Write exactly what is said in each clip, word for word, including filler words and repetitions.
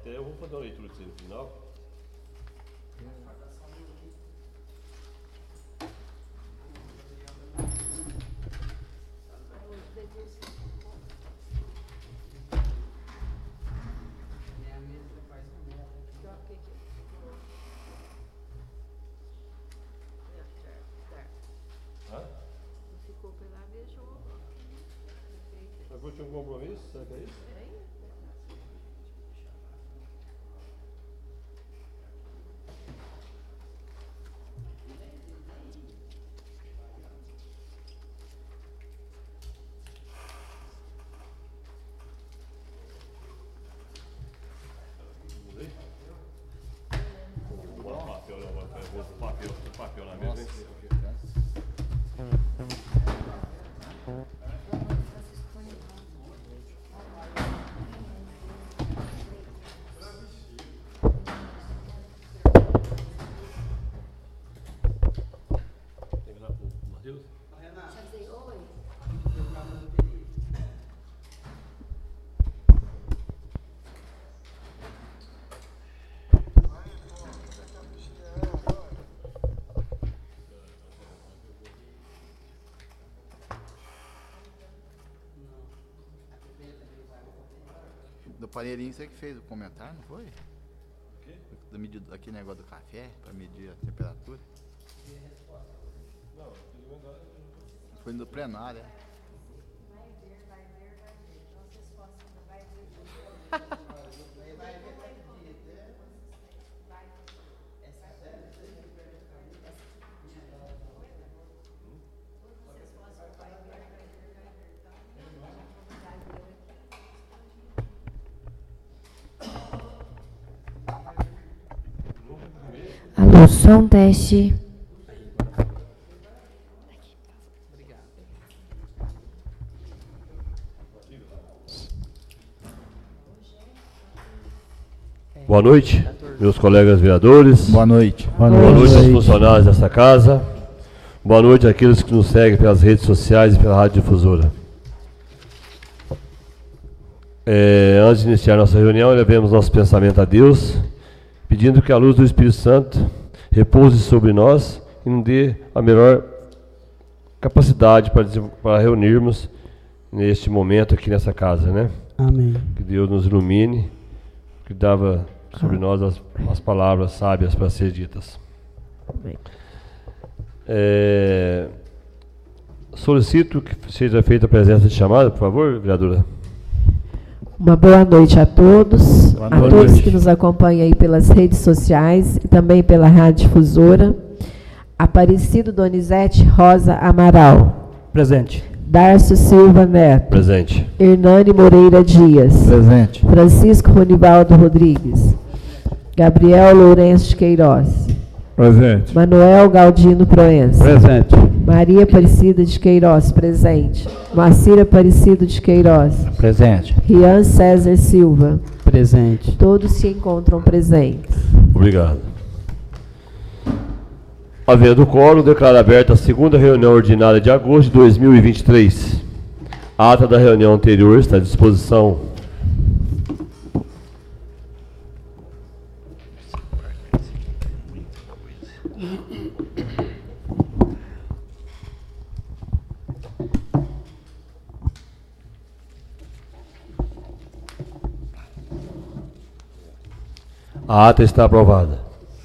Até eu vou fazer uma leitura de no final. Agora tinha um compromisso? Será que é isso? Papel na mesa. Do paneirinho você que fez o comentário, não foi? O quê? Do medido, aquele negócio do café, para medir a temperatura. Não, foi no plenário, é? Vai ver, vai ver, vai ver. Nossa resposta vai ver. Vai ver, vai ver. Essa série, você vai ver. Alô, som, teste. Boa noite, meus colegas vereadores. Boa noite. Boa noite, Boa noite aos funcionários dessa casa. Boa noite àqueles que nos seguem pelas redes sociais e pela rádio difusora. É, antes de iniciar nossa reunião, levemos nosso pensamento a Deus, pedindo que a luz do Espírito Santo repouse sobre nós e nos dê a melhor capacidade para, para reunirmos neste momento aqui nessa casa, né? Amém. Que Deus nos ilumine, que dava sobre nós as, as palavras sábias para ser ditas. Amém. É, solicito que seja feita a presença de chamada, por favor, vereadora. Uma boa noite a todos, boa a noite. todos que nos acompanham aí pelas redes sociais e também pela rádio difusora. Aparecido Donizete Rosa Amaral. Presente. Darcio Silva Neto. Presente. Hernani Moreira Dias. Presente. Francisco Ronivaldo Rodrigues. Gabriel Lourenço de Queiroz. Presente. Manuel Galdino Proença. Presente. Maria Aparecida de Queiroz, presente. Moacir Aparecido de Queiroz. Presente. Rian César Silva. Presente. Todos se encontram presentes. Obrigado. Havendo quórum, declaro aberta a segunda reunião ordinária de agosto de dois mil e vinte e três. A ata da reunião anterior está à disposição. A ata está aprovada.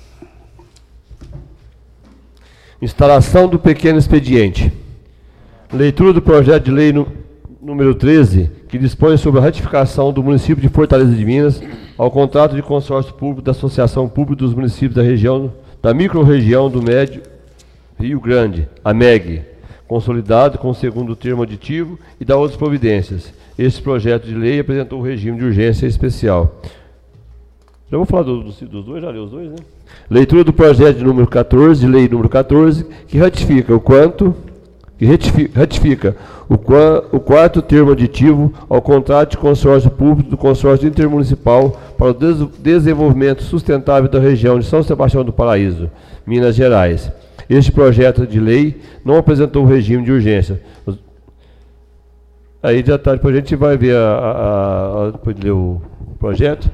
Instalação do pequeno expediente. Leitura do projeto de lei no, número treze, que dispõe sobre a ratificação do município de Fortaleza de Minas ao contrato de consórcio público da Associação Pública dos Municípios da região, da microrregião do Médio Rio Grande, a M E G, consolidado com o segundo termo aditivo e da outras providências. Este projeto de lei apresentou o regime de urgência especial. Já vou falar do, do, dos dois, já leu os dois, né? Leitura do projeto de número quatorze, de lei número quatorze, que ratifica o quanto, que ratifica, ratifica o, o quarto termo aditivo ao contrato de consórcio público do consórcio intermunicipal para o des, desenvolvimento sustentável da região de São Sebastião do Paraíso, Minas Gerais. Este projeto de lei não apresentou o regime de urgência. Aí já tá, depois a gente vai ver, a, a, a, depois de ler o projeto,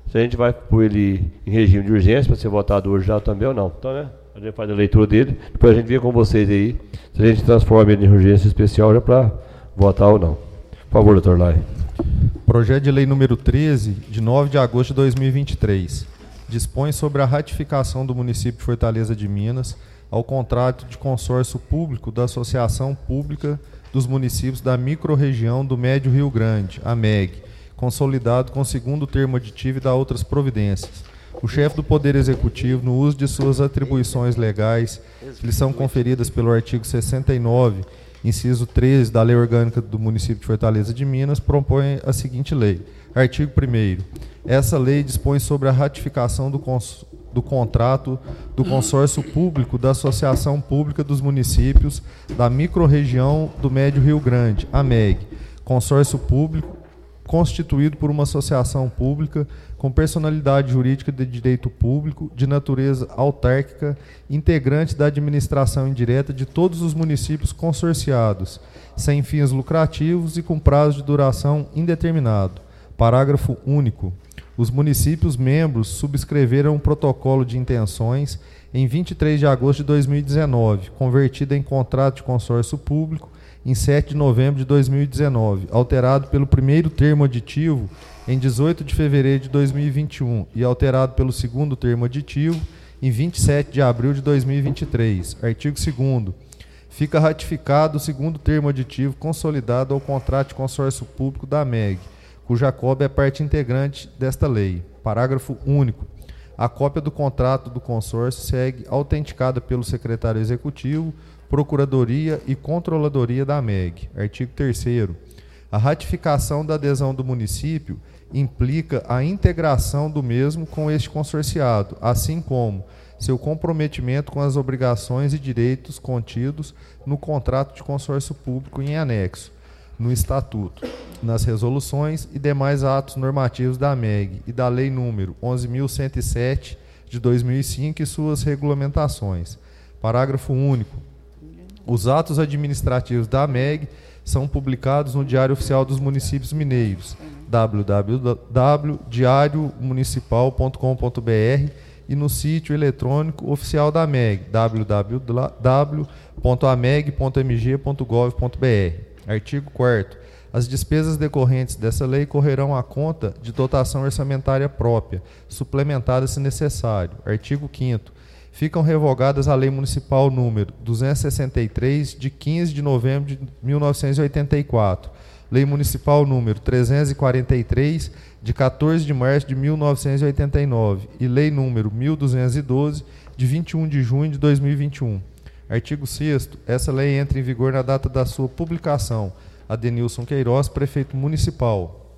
se a gente vai pôr ele em regime de urgência para ser votado hoje já também ou não. Então, né? A gente faz a leitura dele, depois a gente vê com vocês aí se a gente transforma ele em urgência especial já para votar ou não. Por favor, doutor Lai. Projeto de lei número treze, de nove de agosto de dois mil e vinte e três, dispõe sobre a ratificação do município de Fortaleza de Minas ao contrato de consórcio público da Associação Pública dos Municípios da Microrregião do Médio Rio Grande, a M E G, consolidado com o segundo termo aditivo e da outras providências. O chefe do Poder Executivo, no uso de suas atribuições legais, que lhe são conferidas pelo artigo sessenta e nove, inciso treze da Lei Orgânica do Município de Fortaleza de Minas, propõe a seguinte lei. Artigo primeiro. Essa lei dispõe sobre a ratificação do, cons do contrato do consórcio público da Associação Pública dos Municípios da Microrregião do Médio Rio Grande, a M E G, consórcio público constituído por uma associação pública com personalidade jurídica de direito público, de natureza autárquica, integrante da administração indireta de todos os municípios consorciados, sem fins lucrativos e com prazo de duração indeterminado. Parágrafo único. Os municípios membros subscreveram um protocolo de intenções em vinte e três de agosto de dois mil e dezenove, convertido em contrato de consórcio público em sete de novembro de dois mil e dezenove, alterado pelo primeiro termo aditivo em dezoito de fevereiro de dois mil e vinte e um e alterado pelo segundo termo aditivo em vinte e sete de abril de dois mil e vinte e três. Artigo segundo. Fica ratificado o segundo termo aditivo consolidado ao contrato de consórcio público da M E G, cuja cópia é parte integrante desta lei. Parágrafo único. A cópia do contrato do consórcio segue autenticada pelo secretário executivo, Procuradoria e Controladoria da M E G. Artigo terceiro. A ratificação da adesão do município implica a integração do mesmo com este consorciado, assim como seu comprometimento com as obrigações e direitos contidos no contrato de consórcio público em anexo, no Estatuto, nas resoluções e demais atos normativos da M E G e da Lei número onze mil cento e sete de dois mil e cinco e suas regulamentações. Parágrafo único. Os atos administrativos da M E G são publicados no Diário Oficial dos Municípios Mineiros, w w w ponto diário municipal ponto com ponto b r, e no sítio eletrônico oficial da M E G, w w w ponto ameg ponto m g ponto gov ponto b r. Artigo quarto. As despesas decorrentes dessa lei correrão à conta de dotação orçamentária própria, suplementada se necessário. Artigo quinto. Ficam revogadas a Lei Municipal número duzentos e sessenta e três, de quinze de novembro de mil novecentos e oitenta e quatro, Lei Municipal número trezentos e quarenta e três, de quatorze de março de mil novecentos e oitenta e nove, e Lei número mil duzentos e doze, de vinte e um de junho de dois mil e vinte e um. Artigo sexto. Essa lei entra em vigor na data da sua publicação. Adenilson Queiroz, Prefeito Municipal.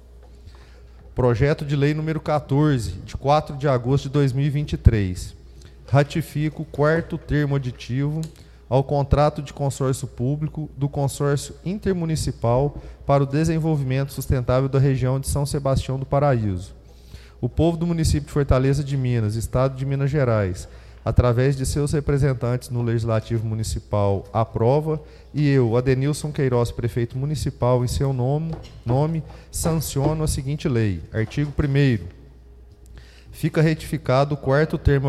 Projeto de Lei número quatorze, de quatro de agosto de dois mil e vinte e três. Ratifica o quarto termo aditivo ao contrato de consórcio público do Consórcio Intermunicipal para o Desenvolvimento Sustentável da região de São Sebastião do Paraíso. O povo do município de Fortaleza de Minas, Estado de Minas Gerais, através de seus representantes no Legislativo Municipal, aprova, e eu, Adenilson Queiroz, Prefeito Municipal, em seu nome, nome sanciono a seguinte lei. Artigo primeiro. Fica retificado o quarto termo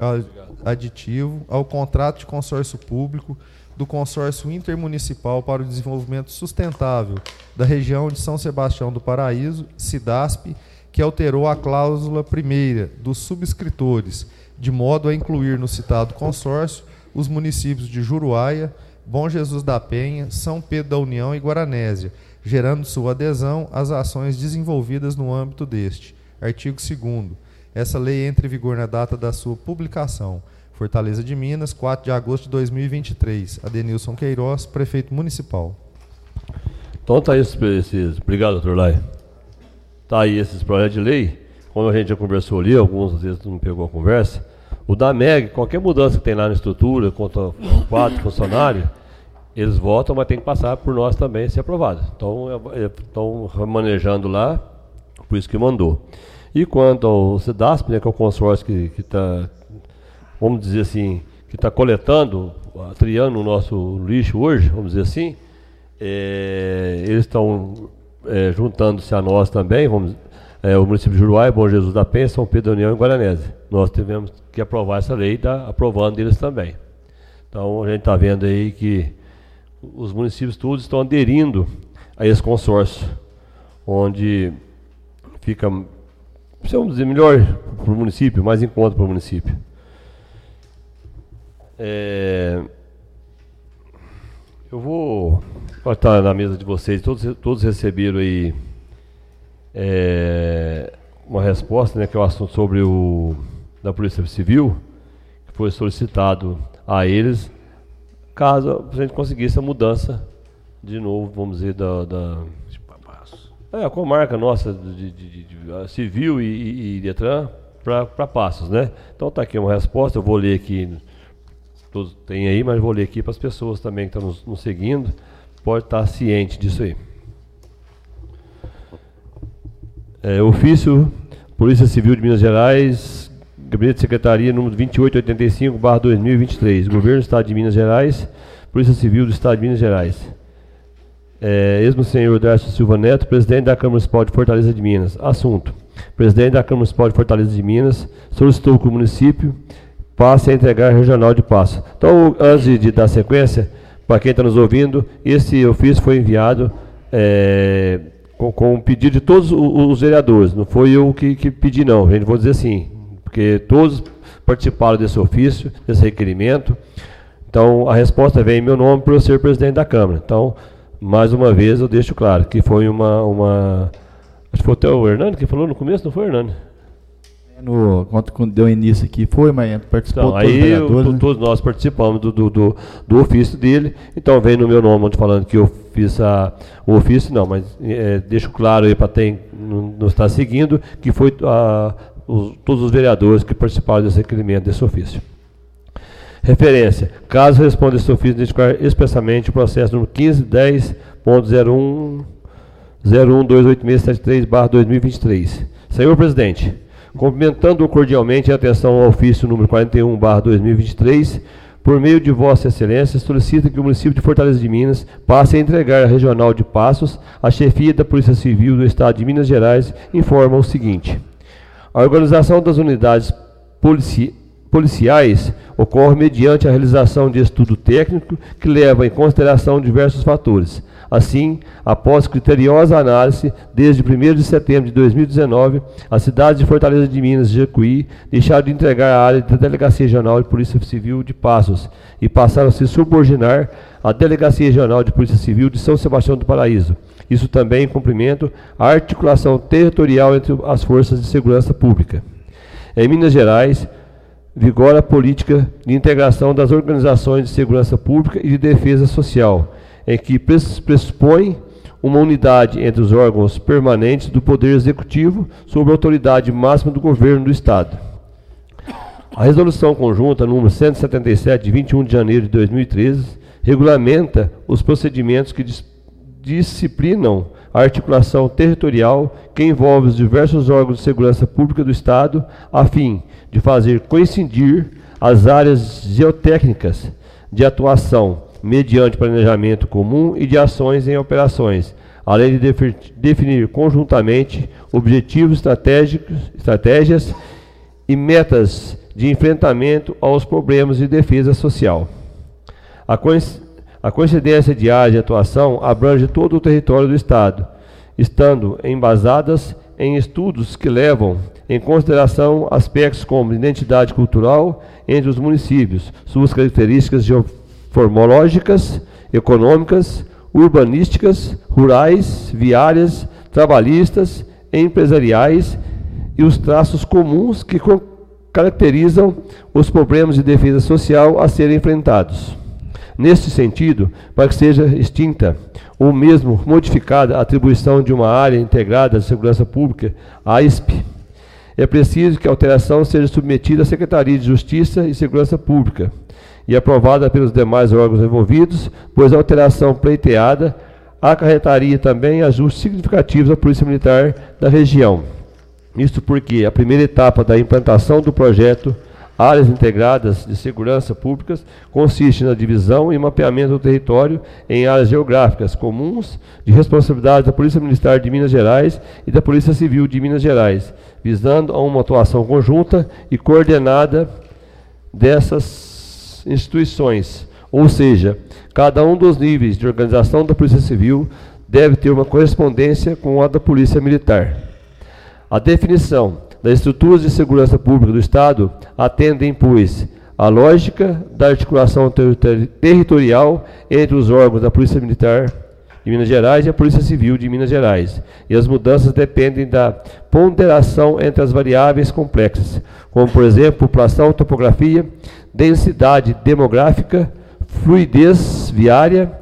aditivo ao contrato de consórcio público do Consórcio Intermunicipal para o Desenvolvimento Sustentável da região de São Sebastião do Paraíso, SIDASP, que alterou a cláusula primeira dos subscritores, de modo a incluir no citado consórcio os municípios de Juruáia, Bom Jesus da Penha, São Pedro da União e Guaranésia, gerando sua adesão às ações desenvolvidas no âmbito deste. Artigo segundo. Essa lei entra em vigor na data da sua publicação. Fortaleza de Minas, quatro de agosto de dois mil e vinte e três. Adenilson Queiroz, Prefeito Municipal. Então tá aí esses, esses obrigado, doutor Lai. Tá aí esses projetos de lei. Como a gente já conversou ali, alguns às vezes não pegou a conversa. O da M E G, qualquer mudança que tem lá na estrutura, quanto a quatro funcionários, eles votam, mas tem que passar por nós também ser aprovado. Então, estão manejando lá, por isso que mandou. E quanto ao SIDASP, né, que é o consórcio que está, vamos dizer assim, que está coletando, triando o nosso lixo hoje, vamos dizer assim, é, eles estão é, juntando-se a nós também, vamos, é, o município de Juruá, Bom Jesus da Penha, São Pedro da União e Guaranese. Nós tivemos que aprovar essa lei, tá aprovando eles também. Então a gente está vendo aí que os municípios todos estão aderindo a esse consórcio, onde fica, vamos dizer, melhor para o município, mais em conta para o município. É, eu vou estar na mesa de vocês, todos, todos receberam aí é, uma resposta, né, que é o assunto sobre o da Polícia Civil, que foi solicitado a eles, caso a gente conseguisse a mudança de novo, vamos dizer, da, da é, a comarca nossa de, de, de, de Civil e, e, e Detran para Passos, né? Então está aqui uma resposta, eu vou ler aqui, todos tem aí, mas vou ler aqui para as pessoas também que estão nos, nos seguindo, pode estar ciente disso aí. É, ofício Polícia Civil de Minas Gerais, Gabinete de Secretaria número vinte e oito oitenta e cinco barra dois mil e vinte e três, Governo do Estado de Minas Gerais, Polícia Civil do Estado de Minas Gerais. É, Esmo senhor Darcio Silva Neto, presidente da Câmara Municipal de Fortaleza de Minas. Assunto: presidente da Câmara Municipal de Fortaleza de Minas solicitou que o município passe a entregar regional de Passo. Então, antes de, de dar sequência, para quem está nos ouvindo, esse ofício foi enviado é, com, com o pedido de todos os, os vereadores. Não foi eu que, que pedi, não. A gente vou dizer assim, porque todos participaram desse ofício, desse requerimento. Então, a resposta vem em meu nome por eu ser presidente da Câmara. Então, mais uma vez, eu deixo claro que foi uma... uma acho que foi até o Hernani que falou no começo, não foi, Hernani? No, quando deu início aqui, foi, mas participou então, todos aí os vereadores, eu, né? todos nós participamos do, do, do, do ofício dele. Então, vem no meu nome, onde falando que eu fiz a, o ofício, não, mas é, deixo claro aí para quem não, não está seguindo, que foi a, os, todos os vereadores que participaram desse requerimento, desse ofício. Referência: caso responda esse ofício, identificar expressamente o processo número quinze dez ponto zero um zero um dois oito seis sete três barra dois mil e vinte e três. Senhor presidente, cumprimentando-o cordialmente em atenção ao ofício número quarenta e um barra dois mil e vinte e três, por meio de Vossa Excelência, solicita que o município de Fortaleza de Minas passe a entregar a Regional de Passos à chefia da Polícia Civil do Estado de Minas Gerais, informa o seguinte: a organização das unidades polici policiais ocorre mediante a realização de estudo técnico que leva em consideração diversos fatores. Assim, após criteriosa análise, desde primeiro de setembro de dois mil e dezenove, as cidades de Fortaleza de Minas e Jacuí deixaram de entregar a área da Delegacia Regional de Polícia Civil de Passos e passaram a se subordinar à Delegacia Regional de Polícia Civil de São Sebastião do Paraíso. Isso também em cumprimento à articulação territorial entre as forças de segurança pública. Em Minas Gerais, vigora a política de integração das organizações de segurança pública e de defesa social, em que pressupõe uma unidade entre os órgãos permanentes do Poder Executivo sob a autoridade máxima do Governo do Estado. A Resolução Conjunta número cento e setenta e sete, de vinte e um de janeiro de dois mil e treze, regulamenta os procedimentos que dis disciplinam a articulação territorial que envolve os diversos órgãos de segurança pública do Estado, a fim de fazer coincidir as áreas geotécnicas de atuação mediante planejamento comum e de ações em operações, além de definir conjuntamente objetivos estratégicos, estratégias e metas de enfrentamento aos problemas de defesa social. A coinc A coincidência de área de atuação abrange todo o território do Estado, estando embasadas em estudos que levam em consideração aspectos como identidade cultural entre os municípios, suas características geoformológicas, econômicas, urbanísticas, rurais, viárias, trabalhistas, empresariais e os traços comuns que caracterizam os problemas de defesa social a serem enfrentados. Neste sentido, para que seja extinta ou mesmo modificada a atribuição de uma área integrada de segurança pública, a A I S P, é preciso que a alteração seja submetida à Secretaria de Justiça e Segurança Pública e aprovada pelos demais órgãos envolvidos, pois a alteração pleiteada acarretaria também ajustes significativos à Polícia Militar da região. Isto porque a primeira etapa da implantação do projeto Áreas integradas de segurança públicas consiste na divisão e mapeamento do território em áreas geográficas comuns de responsabilidade da Polícia Militar de Minas Gerais e da Polícia Civil de Minas Gerais, visando a uma atuação conjunta e coordenada dessas instituições. Ou seja, cada um dos níveis de organização da Polícia Civil deve ter uma correspondência com a da Polícia Militar. A definição das estruturas de segurança pública do Estado atendem, pois, à lógica da articulação ter territorial entre os órgãos da Polícia Militar de Minas Gerais e a Polícia Civil de Minas Gerais. E as mudanças dependem da ponderação entre as variáveis complexas, como, por exemplo, população, topografia, densidade demográfica, fluidez viária,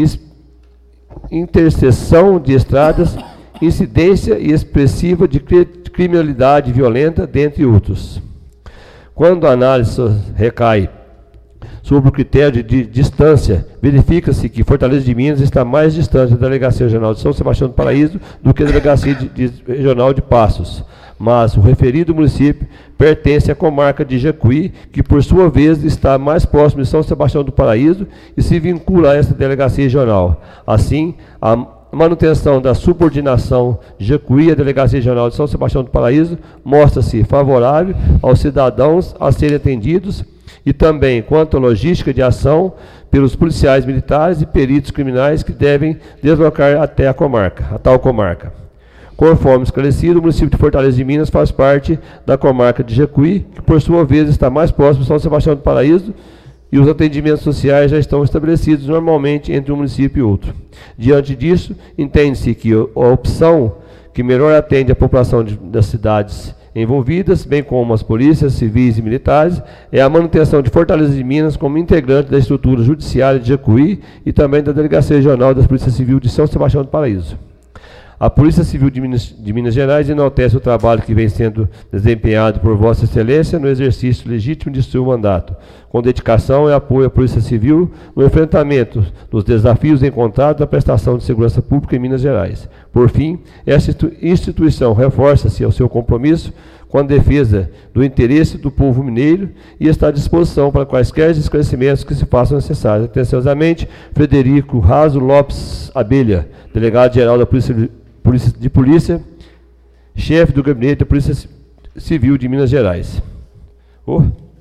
interseção de estradas, incidência e expressiva de criminalidade violenta, dentre outros. Quando a análise recai sobre o critério de distância, verifica-se que Fortaleza de Minas está mais distante da Delegacia Regional de São Sebastião do Paraíso do que a Delegacia de, de, Regional de Passos. Mas o referido município pertence à comarca de Jacuí, que por sua vez está mais próximo de São Sebastião do Paraíso e se vincula a esta delegacia regional. Assim, a manutenção da subordinação de Jacuí à Delegacia Regional de São Sebastião do Paraíso mostra-se favorável aos cidadãos a serem atendidos e também quanto à logística de ação pelos policiais militares e peritos criminais que devem deslocar até a comarca, a tal comarca. Conforme esclarecido, o município de Fortaleza de Minas faz parte da comarca de Jacuí, que por sua vez está mais próximo de São Sebastião do Paraíso, e os atendimentos sociais já estão estabelecidos normalmente entre um município e outro. Diante disso, entende-se que a opção que melhor atende a população de, das cidades envolvidas, bem como as polícias civis e militares, é a manutenção de Fortaleza de Minas como integrante da estrutura judiciária de Jacuí e também da Delegacia Regional da Polícia Civil de São Sebastião do Paraíso. A Polícia Civil de Minas, de Minas Gerais enaltece o trabalho que vem sendo desempenhado por Vossa Excelência no exercício legítimo de seu mandato, com dedicação e apoio à Polícia Civil no enfrentamento dos desafios encontrados na prestação de segurança pública em Minas Gerais. Por fim, esta instituição reforça-se ao seu compromisso com a defesa do interesse do povo mineiro e está à disposição para quaisquer esclarecimentos que se façam necessários. Atenciosamente, Frederico Raso Lopes Abelha, delegado-geral da Polícia Polícia, de Polícia, chefe do Gabinete da Polícia Civil de Minas Gerais. Oh.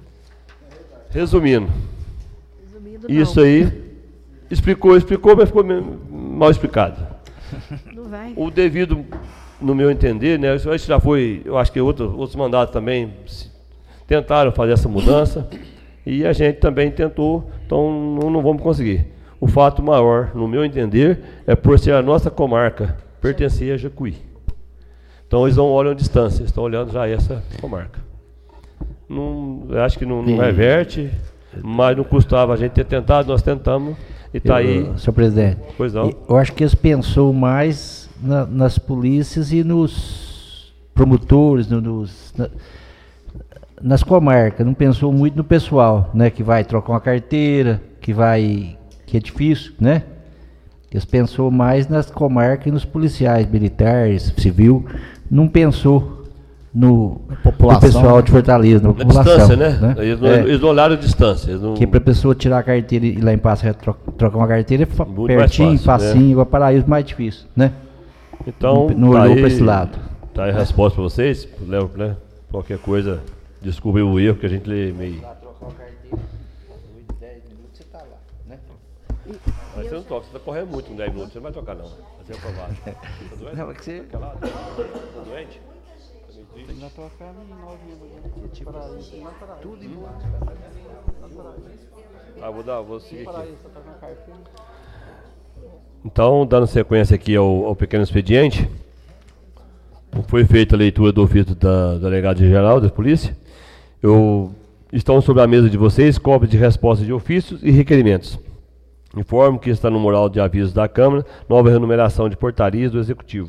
Resumindo, Resumindo isso não. aí, explicou, explicou, mas ficou mal explicado. Não vai. O devido, no meu entender, né, isso já foi, eu acho que outro, outros mandatos também tentaram fazer essa mudança, e a gente também tentou, então não, não vamos conseguir. O fato maior, no meu entender, é por ser a nossa comarca pertencer a Jacuí. Então eles não olham a distância, estão olhando já essa comarca. Não, eu acho que não, não reverte, mas não custava a gente ter tentado, nós tentamos e está aí. Senhor presidente, pois não. eu acho que eles pensou mais na, nas polícias e nos promotores, no, nos, na, nas comarcas, não pensou muito no pessoal, né, que vai trocar uma carteira, que vai, que é difícil, né? Eles pensou mais nas comarcas e nos policiais, militares, civil, não pensou no, no pessoal de Fortaleza, na na população. Distância, né? né? Eles, não, É. eles não olharam a distância. Eles não... Que para a pessoa tirar a carteira e ir lá em Passo Reto tro- trocar uma carteira é fa- Muito mais pertinho, fácil, facinho, né? igual Paraíso, mais difícil, né? Então, não tá olhou aí- para esse lado. Tá aí a resposta para vocês, Léo, né? Qualquer coisa, descobrir o erro que a gente lê meio. Trocar uma carteira, oito, dez minutos você está lá, né? Mas você não toca, você vai correr muito com dez minutos, você não vai tocar não. Vai ser aprovado. Tá doente? Não, é que você... Tá calado? Tá doente? Tá meio triste? Tudo igual. Ah, vou dar, vou seguir aqui. Então, dando sequência aqui ao, ao pequeno expediente, foi feita a leitura do ofício da, da delegado-geral da polícia. Eu, estão sobre a mesa de vocês cópias de respostas de ofícios e requerimentos. Informo que está no mural de avisos da Câmara nova renumeração de portarias do Executivo.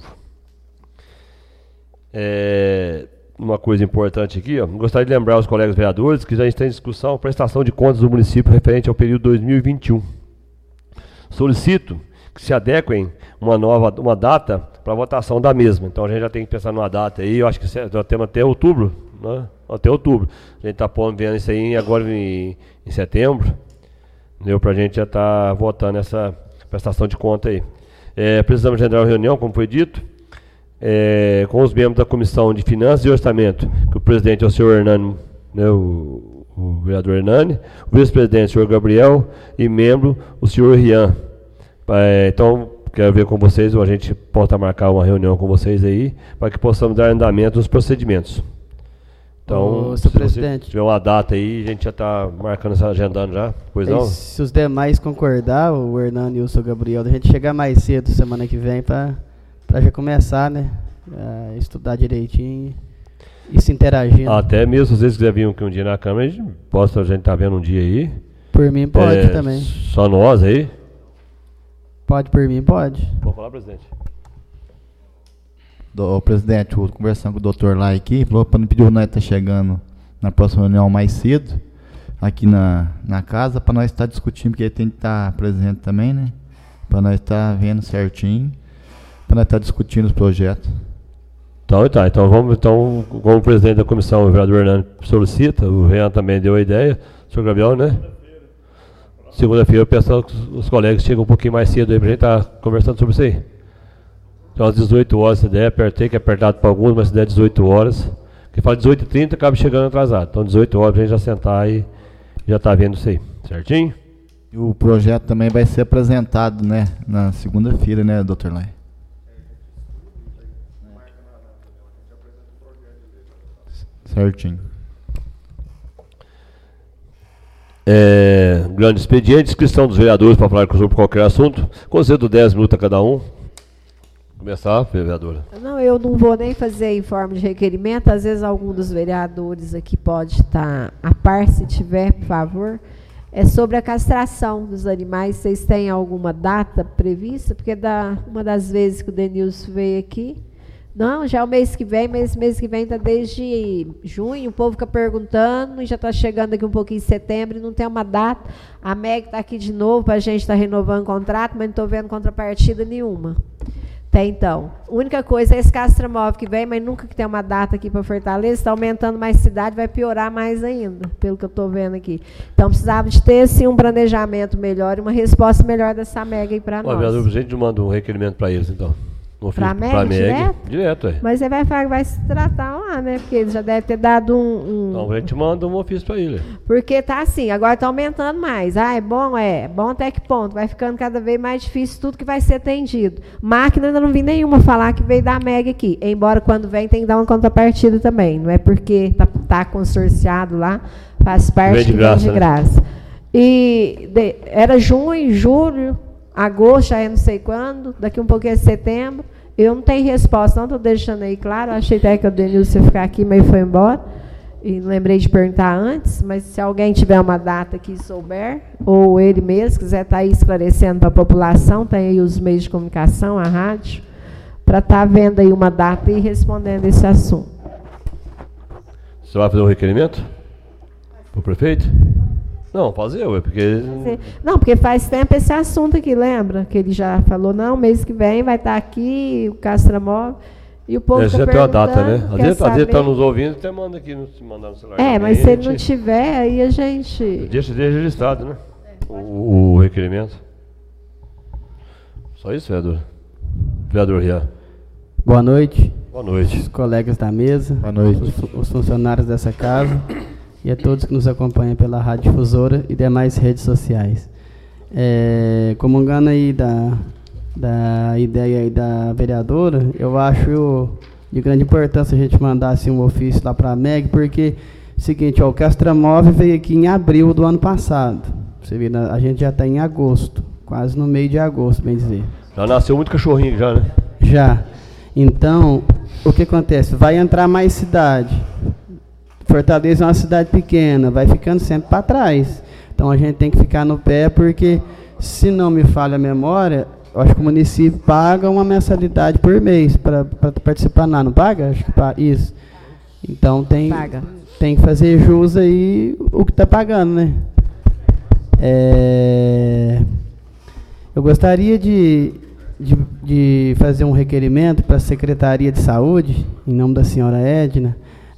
É, uma coisa importante aqui, ó, gostaria de lembrar aos colegas vereadores que já está em discussão a prestação de contas do município referente ao período dois mil e vinte e um. Solicito que se adequem uma nova uma data para a votação da mesma. Então a gente já tem que pensar numa data aí, eu acho que já temos até outubro, né? Até outubro. A gente está vendo isso aí agora em, em setembro. Deu para a gente já estar tá votando essa prestação de conta aí. É, precisamos agendar uma reunião, como foi dito, é, com os membros da Comissão de Finanças e Orçamento, que o presidente é o senhor Hernani, né, o, o vereador Hernani, o vice-presidente, o senhor Gabriel, e membro, o senhor Rian. É, então, quero ver com vocês, ou a gente possa marcar uma reunião com vocês aí, para que possamos dar andamento nos procedimentos. Então, Ô, se senhor você presidente, tiver uma data aí, a gente já está marcando essa agendando já, pois não? se os demais concordar, o Hernani e o senhor Gabriel, a gente chegar mais cedo semana que vem para já começar, né? A estudar direitinho e se interagindo. Até mesmo se vocês quiserem vir aqui um dia na Câmara, a gente possa, a gente tá vendo um dia aí. Por mim pode É, também. Só nós aí. Pode por mim, pode. Pode falar, presidente. Do, presidente, eu conversando com o doutor lá aqui, falou para não pedir o nós estar chegando na próxima reunião mais cedo, aqui na, na casa, para nós estar discutindo, porque ele tem que estar presente também, né? Para nós estar vendo certinho, para nós estar discutindo os projetos. Então, tá, então vamos, então, como o presidente da comissão, o vereador Hernani, solicita, o Renan também deu a ideia, o senhor Gabriel, né? Segunda-feira eu peço que os colegas cheguem um pouquinho mais cedo aí para a gente estar conversando sobre isso aí. Então, às dezoito horas, se der, apertei, que é apertado para alguns, mas se der dezoito horas, que fala dezoito e trinta, acaba chegando atrasado. Então, dezoito horas, para a gente já sentar e já tá vendo isso aí, certinho? E o projeto também vai ser apresentado, né, na segunda-feira, né, doutor Lai? Certinho. É, grande expediente, inscrição dos vereadores para falar sobre qualquer assunto. Concedo dez minutos a cada um. Começar, vereadora. Não, eu não vou nem fazer em forma de requerimento. Às vezes algum dos vereadores aqui pode estar a par, se tiver, por favor. É sobre a castração dos animais. Vocês têm alguma data prevista? Porque da, uma das vezes que o Denilson veio aqui, não, já é o mês que vem, mas esse mês que vem está desde junho, o povo fica perguntando, e já está chegando aqui um pouquinho em setembro, e não tem uma data. A M E G está aqui de novo, para a gente estar renovando o contrato, mas não estou vendo contrapartida nenhuma. Até então. A única coisa é esse castramóvel que vem, mas nunca que tem uma data aqui para Fortaleza, está aumentando mais cidade, vai piorar mais ainda, pelo que eu estou vendo aqui. Então, precisava de ter, assim, um planejamento melhor e uma resposta melhor dessa M E G aí para nós. Vereador, a gente manda um requerimento para eles, então. Para a M E G, direto? Direto, é. Mas você vai falar que vai se tratar lá, né? Porque eles já devem ter dado um... um... Então a gente manda um ofício para ele. Porque tá assim, agora está aumentando mais. Ah, é bom? É. Bom até que ponto? Vai ficando cada vez mais difícil tudo que vai ser atendido. Máquina, ainda não vi nenhuma falar que veio da M E G aqui. Embora quando vem tem que dar uma contrapartida também. Não é porque tá, tá consorciado lá, faz parte vem de graça. De graça. Né? E de, era junho, julho, agosto, já é não sei quando, daqui um pouquinho é setembro. Eu não tenho resposta, não estou deixando aí claro. Achei até que o Denilson ia ficar aqui, mas foi embora. E não lembrei de perguntar antes, mas se alguém tiver uma data que souber, ou ele mesmo quiser estar aí esclarecendo para a população, tem aí os meios de comunicação, a rádio, para estar vendo aí uma data e respondendo esse assunto. Você vai fazer um requerimento para o prefeito? Não, fazer, ué, porque... Não, porque faz tempo esse assunto aqui, lembra? Que ele já falou, não, mês que vem vai estar aqui o castramóvel, e o povo é, está já tem uma data, né? Às vezes está saber... nos ouvindo, até manda aqui, no, mandar no celular. É, mas se ele não tiver, aí a gente... Deixa, deixa registrado, né? O, o requerimento. Só isso, vereador? Vereador Rian. Boa noite. Boa noite. Os colegas da mesa. Boa noite. Os, os funcionários dessa casa. E a todos que nos acompanham pela Rádio Difusora e demais redes sociais. É, comungando aí da, da ideia aí da vereadora, eu acho de grande importância a gente mandar assim, um ofício lá para a M E G, porque, seguinte, ó, o Castramóvel veio aqui em abril do ano passado. Você vê, a gente já está em agosto, quase no meio de agosto, bem dizer. Já nasceu muito cachorrinho já, né? Já. Então, o que acontece? Vai entrar mais cidade. Fortaleza é uma cidade pequena, vai ficando sempre para trás. Então a gente tem que ficar no pé, porque, se não me falha a memória, eu acho que o município paga uma mensalidade por mês para participar. Não, não paga? Acho que paga. Isso. Então tem, tem que fazer jus aí o que está pagando, né? É, eu gostaria de, de, de fazer um requerimento para a Secretaria de Saúde, em nome da senhora Edna,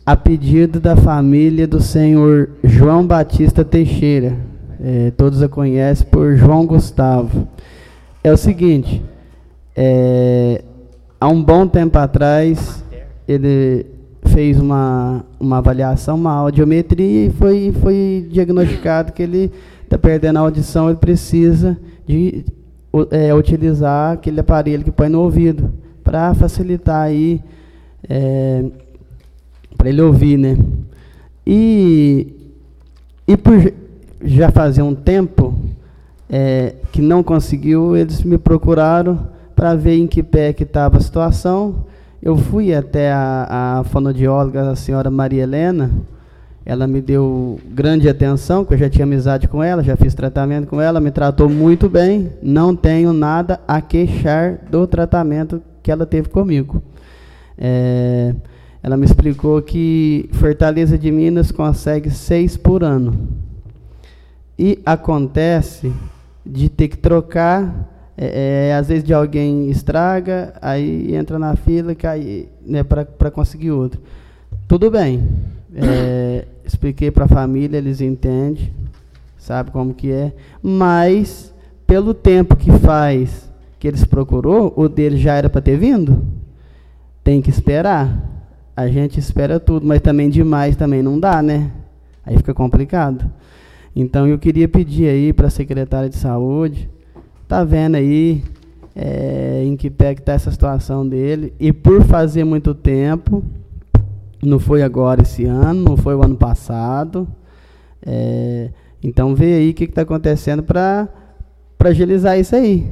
a pedido da família do senhor João Batista Teixeira. É, todos a conhecem por João Gustavo. É o seguinte, é, há um bom tempo atrás, ele fez uma, uma avaliação, uma audiometria, e foi, foi diagnosticado que ele está perdendo a audição, ele precisa de é, utilizar aquele aparelho que põe no ouvido, para facilitar aí, é, para ele ouvir, né? E, e por já fazia um tempo é, que não conseguiu, eles me procuraram para ver em que pé que estava a situação. Eu fui até a, a fonoaudióloga, a senhora Maria Helena. Ela me deu grande atenção, porque eu já tinha amizade com ela, já fiz tratamento com ela, me tratou muito bem, não tenho nada a queixar do tratamento que ela teve comigo. É, ela me explicou que Fortaleza de Minas consegue seis por ano. E acontece de ter que trocar, é, é, às vezes de alguém estraga, aí entra na fila, cai, né, para conseguir outro. Tudo bem. É, expliquei para a família, eles entendem, sabe como que é, mas pelo tempo que faz que eles procurou, o dele já era para ter vindo, tem que esperar. A gente espera tudo, mas também demais também não dá, né? Aí fica complicado. Então eu queria pedir aí para a secretária de saúde, tá vendo aí é, em que pé que está essa situação dele, e por fazer muito tempo, não foi agora esse ano, não foi o ano passado. É, então vê aí o que está acontecendo para agilizar isso aí.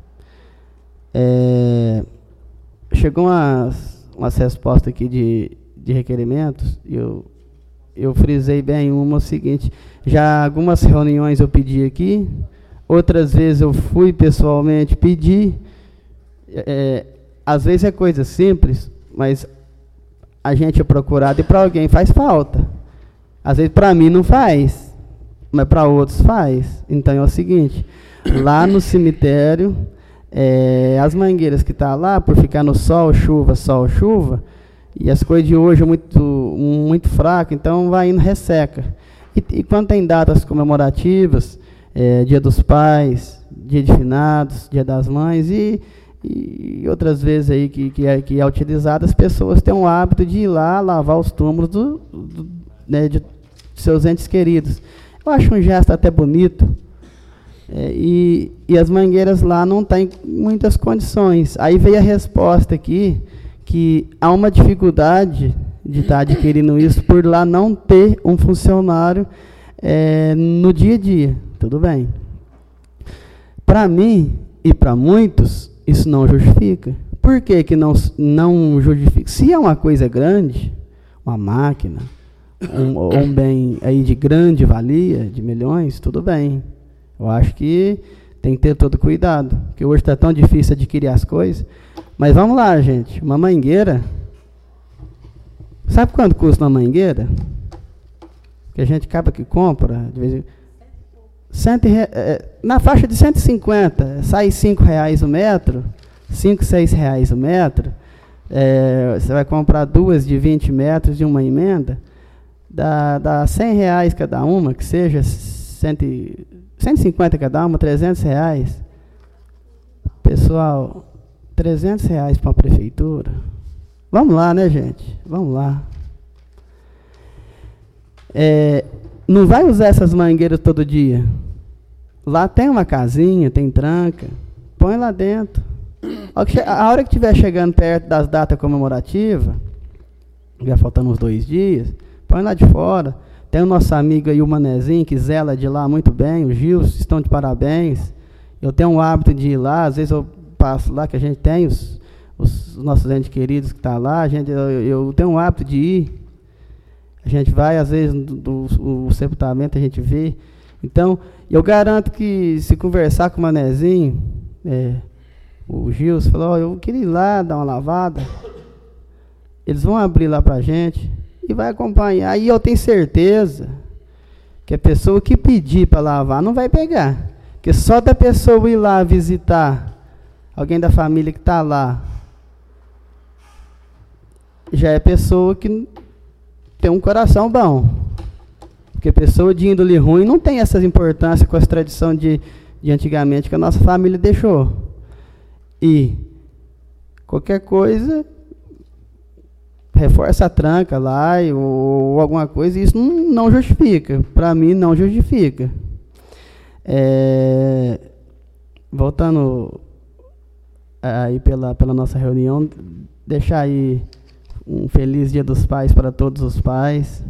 É, chegou umas, umas respostas aqui de, de requerimentos, e eu, eu frisei bem uma, o seguinte, já algumas reuniões eu pedi aqui, outras vezes eu fui pessoalmente pedir, é, às vezes é coisa simples, mas a gente é procurado e para alguém faz falta. Às vezes para mim não faz, mas para outros faz. Então é o seguinte, lá no cemitério, é, as mangueiras que estão tá lá, por ficar no sol, chuva, sol, chuva, e as coisas de hoje muito, muito fraco, então vai indo resseca. E, e quando tem datas comemorativas, é, Dia dos Pais, Dia de Finados, Dia das Mães, e e outras vezes aí que, que, é, que é utilizado, as pessoas têm o hábito de ir lá lavar os túmulos do, do, né, de seus entes queridos. Eu acho um gesto até bonito, é, e, e as mangueiras lá não têm muitas condições. Aí veio a resposta aqui, que há uma dificuldade de estar adquirindo isso por lá não ter um funcionário é, no dia a dia. Tudo bem. Para mim e para muitos, isso não justifica. Por que que não, não justifica? Se é uma coisa grande, uma máquina, um, ou um bem aí de grande valia, de milhões, tudo bem. Eu acho que tem que ter todo cuidado, porque hoje está tão difícil adquirir as coisas. Mas vamos lá, gente. Uma mangueira. Sabe quanto custa uma mangueira? Que a gente acaba que compra, de vez em Cento, é, na faixa de cento e cinquenta, sai cinco reais o metro, cinco, seis reais o metro, é, você vai comprar duas de vinte metros de uma emenda, dá, dá cem reais cada uma, que seja cento e cinquenta cada uma, trezentos reais. Pessoal, trezentos reais para a prefeitura. Vamos lá, né, gente? Vamos lá. É, não vai usar essas mangueiras todo dia. Lá tem uma casinha, tem tranca. Põe lá dentro. A hora que estiver chegando perto das datas comemorativas, já faltando uns dois dias, põe lá de fora. Tem o nosso amigo aí, o Manezinho, que zela de lá muito bem. Os Gils estão de parabéns. Eu tenho o hábito de ir lá. Às vezes eu passo lá, que a gente tem os, os nossos entes queridos que estão tá lá. A gente, eu, eu tenho o hábito de ir. A gente vai, às vezes, do, do, o sepultamento, a gente vê. Então, eu garanto que se conversar com o Manezinho, é, o Gilson falou, oh, eu queria ir lá dar uma lavada. Eles vão abrir lá pra gente e vai acompanhar. Aí eu tenho certeza que a pessoa que pedir para lavar não vai pegar. Porque só da pessoa ir lá visitar alguém da família que está lá, já é pessoa que ter um coração bom. Porque pessoa de índole ruim não tem essas importâncias com essa tradição de, de antigamente que a nossa família deixou. E qualquer coisa, reforça a tranca lá e, ou, ou alguma coisa, isso não, não justifica. Para mim, não justifica. É, voltando aí pela, pela nossa reunião, deixar aí um feliz Dia dos Pais para todos os pais.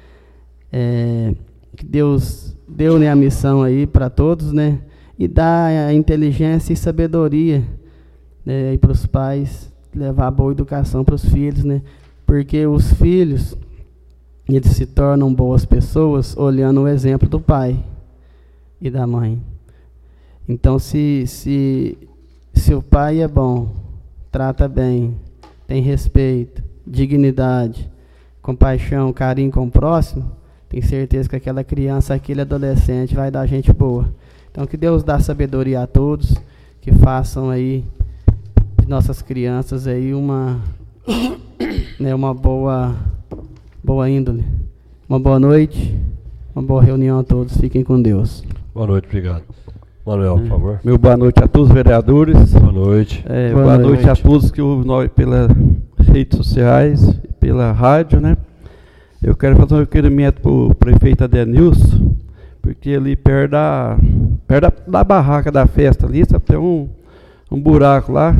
É, que Deus deu, né, a missão aí para todos, né? E dá a inteligência e sabedoria, né, para os pais levar boa educação para os filhos, né? Porque os filhos, eles se tornam boas pessoas olhando o exemplo do pai e da mãe. Então, se, se, se o pai é bom, trata bem, tem respeito, dignidade, compaixão, carinho com o próximo, tenho certeza que aquela criança, aquele adolescente vai dar gente boa. Então, que Deus dá sabedoria a todos, que façam aí de nossas crianças aí uma, né, uma boa, boa índole. Uma boa noite, uma boa reunião a todos. Fiquem com Deus. Boa noite, obrigado. Manuel, por favor. Meu boa noite a todos os vereadores. Boa noite. É, Boa boa noite. noite a todos que ouvem nós pelas redes sociais, pela rádio, né? Eu quero fazer um requerimento para o prefeito Adenilson, porque ali perto da, perto da, da barraca da festa ali, sabe, tem um, um buraco lá,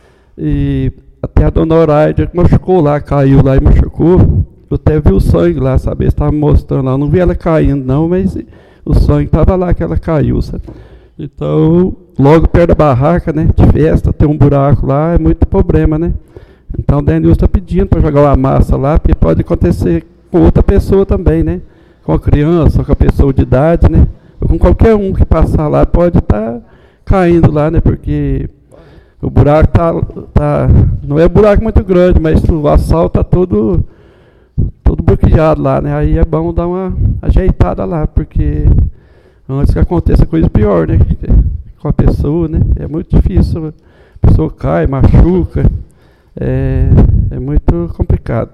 e até a dona Horaide machucou lá, caiu lá e machucou. Eu até vi o sangue lá, sabe, eles estavam mostrando lá, eu não vi ela caindo não, mas o sangue estava lá que ela caiu, sabe. Então, logo perto da barraca, né, de festa, tem um buraco lá, é muito problema, né. Então o Adenilson está pedindo para jogar uma massa lá, porque pode acontecer com outra pessoa também, né? Com a criança, ou com a pessoa de idade, né? Ou com qualquer um que passar lá, pode estar tá caindo lá, né? Porque o buraco tá, tá, não é um buraco muito grande, mas o asfalto tá todo, todo bloqueado lá, né? Aí é bom dar uma ajeitada lá, porque antes que aconteça coisa pior, né? Com a pessoa, né? É muito difícil, a pessoa cai, machuca, é, é muito complicado.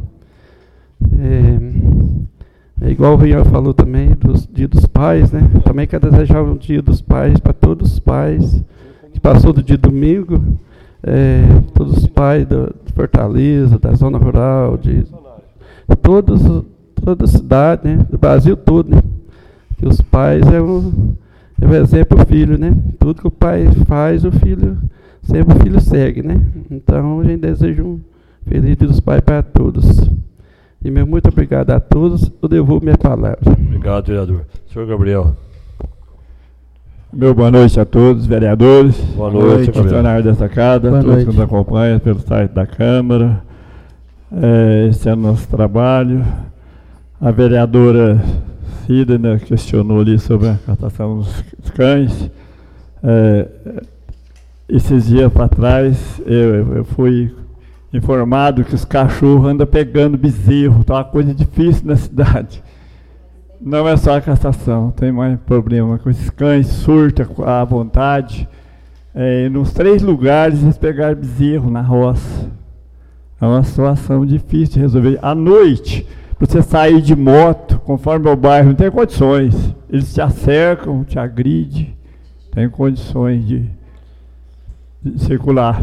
É, é igual o Rian falou também dos Dia dos Pais, né? Eu também quero desejar um Dia dos Pais para todos os pais que passou do dia domingo, é, todos os pais da Fortaleza, da zona rural, de, de todos, toda a cidade, né? Do Brasil todo, né? Que os pais é o, é o exemplo do filho, né? Tudo que o pai faz, o filho sempre o filho segue, né? Então a gente deseja um feliz Dia dos Pais para todos. E meu muito obrigado a todos. Eu devolvo minha palavra. Obrigado, vereador. Senhor Gabriel. Meu boa noite a todos, vereadores. Boa noite, funcionários dessa casa, boa todos noite. que nos acompanham pelo site da Câmara. É, esse é o nosso trabalho. A vereadora Cida, né, questionou ali sobre a castração dos cães. É, esses dias para trás, eu, eu fui informado que os cachorros andam pegando bezerro, tá uma coisa difícil na cidade. Não é só a castração, tem mais problema com esses cães, surta à vontade. É, nos três lugares eles pegaram bezerro na roça. É uma situação difícil de resolver. À noite, para você sair de moto, conforme o bairro, não tem condições. Eles te acercam, te agridem, tem condições de, de circular.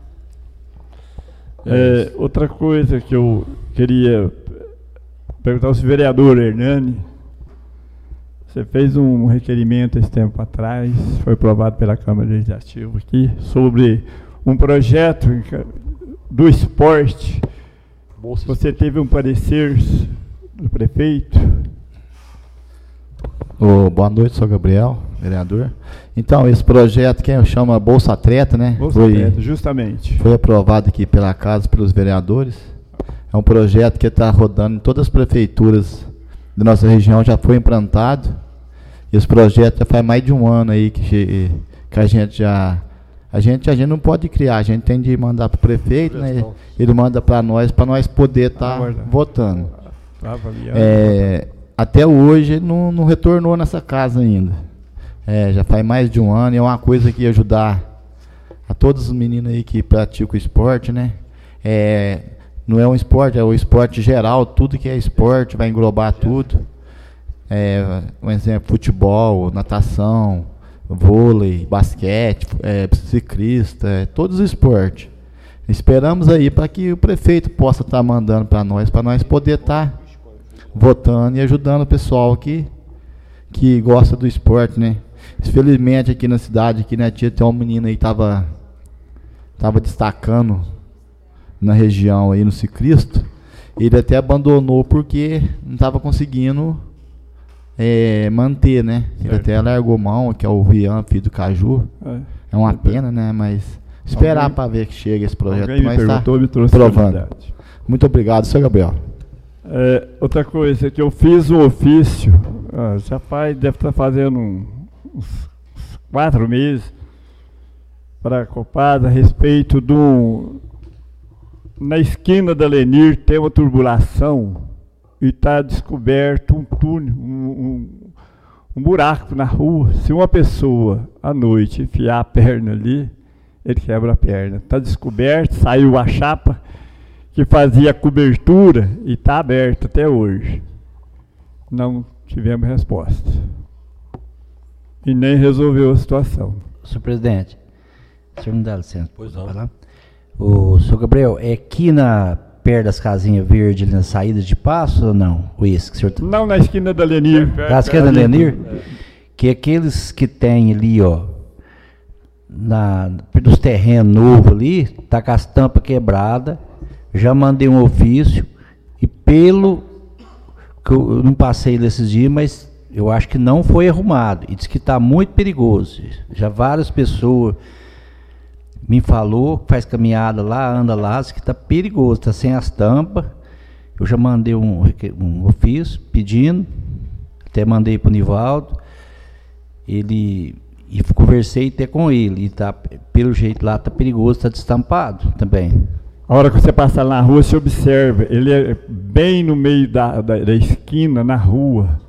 É, outra coisa que eu queria perguntar ao vereador Hernani, você fez um requerimento esse tempo atrás, foi aprovado pela Câmara Legislativa aqui, sobre um projeto do esporte. Você teve um parecer do prefeito? Oh, boa noite, sou Gabriel, vereador. Então, esse projeto que eu chamo Bolsa Atleta, né? Bolsa foi, Atleta, justamente. Foi aprovado aqui pela casa, pelos vereadores. É um projeto que está rodando em todas as prefeituras da nossa região, já foi implantado. Esse projeto já faz mais de um ano aí que, que a gente já... A gente, a gente não pode criar, a gente tem de mandar para o prefeito, né? Ele manda para nós, para nós poder estar tá votando. É, até hoje não, não retornou nessa casa ainda. É, já faz mais de um ano, e é uma coisa que ia ajudar a todos os meninos aí que praticam esporte, né? É, não é um esporte, é o esporte geral, tudo que é esporte vai englobar tudo. É, um exemplo, futebol, natação, vôlei, basquete, é, ciclista, é, todos os esportes. Esperamos aí para que o prefeito possa estar tá mandando para nós, para nós poder estar tá votando e ajudando o pessoal que, que gosta do esporte, né? Infelizmente aqui na cidade, aqui na tia, tem um menino aí que estava tava destacando na região aí no ciclista. Ele até abandonou porque não estava conseguindo é, manter, né? Ele certo. Até largou mão, que é o Rian, filho do Caju. É, é uma pena, né? Mas esperar para ver que chega esse projeto. Alguém me perguntou, tá me trouxe provando. Muito obrigado, senhor Gabriel. É, outra coisa que eu fiz um ofício, ah, já faz, deve estar fazendo um, uns, uns quatro meses, para a Copada a respeito do. Na esquina da Lenir tem uma turbulação e está descoberto um túnel, um, um, um buraco na rua. Se uma pessoa à noite enfiar a perna ali, ele quebra a perna. Está descoberto, saiu a chapa que fazia a cobertura e está aberta até hoje. Não tivemos resposta. E nem resolveu a situação. Senhor presidente, o senhor me dá licença? Pois não. Falar? O senhor Gabriel, é aqui na, perto das casinhas verdes, ali na saída de passo ou não? O isso que o senhor tá... Não, na esquina da Lenir. Na esquina da Lenir? É. Que aqueles que tem ali, ó, na, dos terrenos novos ali, tá com as tampas quebradas, já mandei um ofício, e pelo que eu não passei desses dias, mas eu acho que não foi arrumado, e diz que está muito perigoso. Já várias pessoas me falou, faz caminhada lá, anda lá, diz que está perigoso, está sem as tampas. Eu já mandei um, um ofício pedindo, até mandei para o Nivaldo, ele, e conversei até com ele, e tá, pelo jeito lá está perigoso, está destampado também. A hora que você passar na rua, você observa, ele é bem no meio da, da, da esquina, na rua.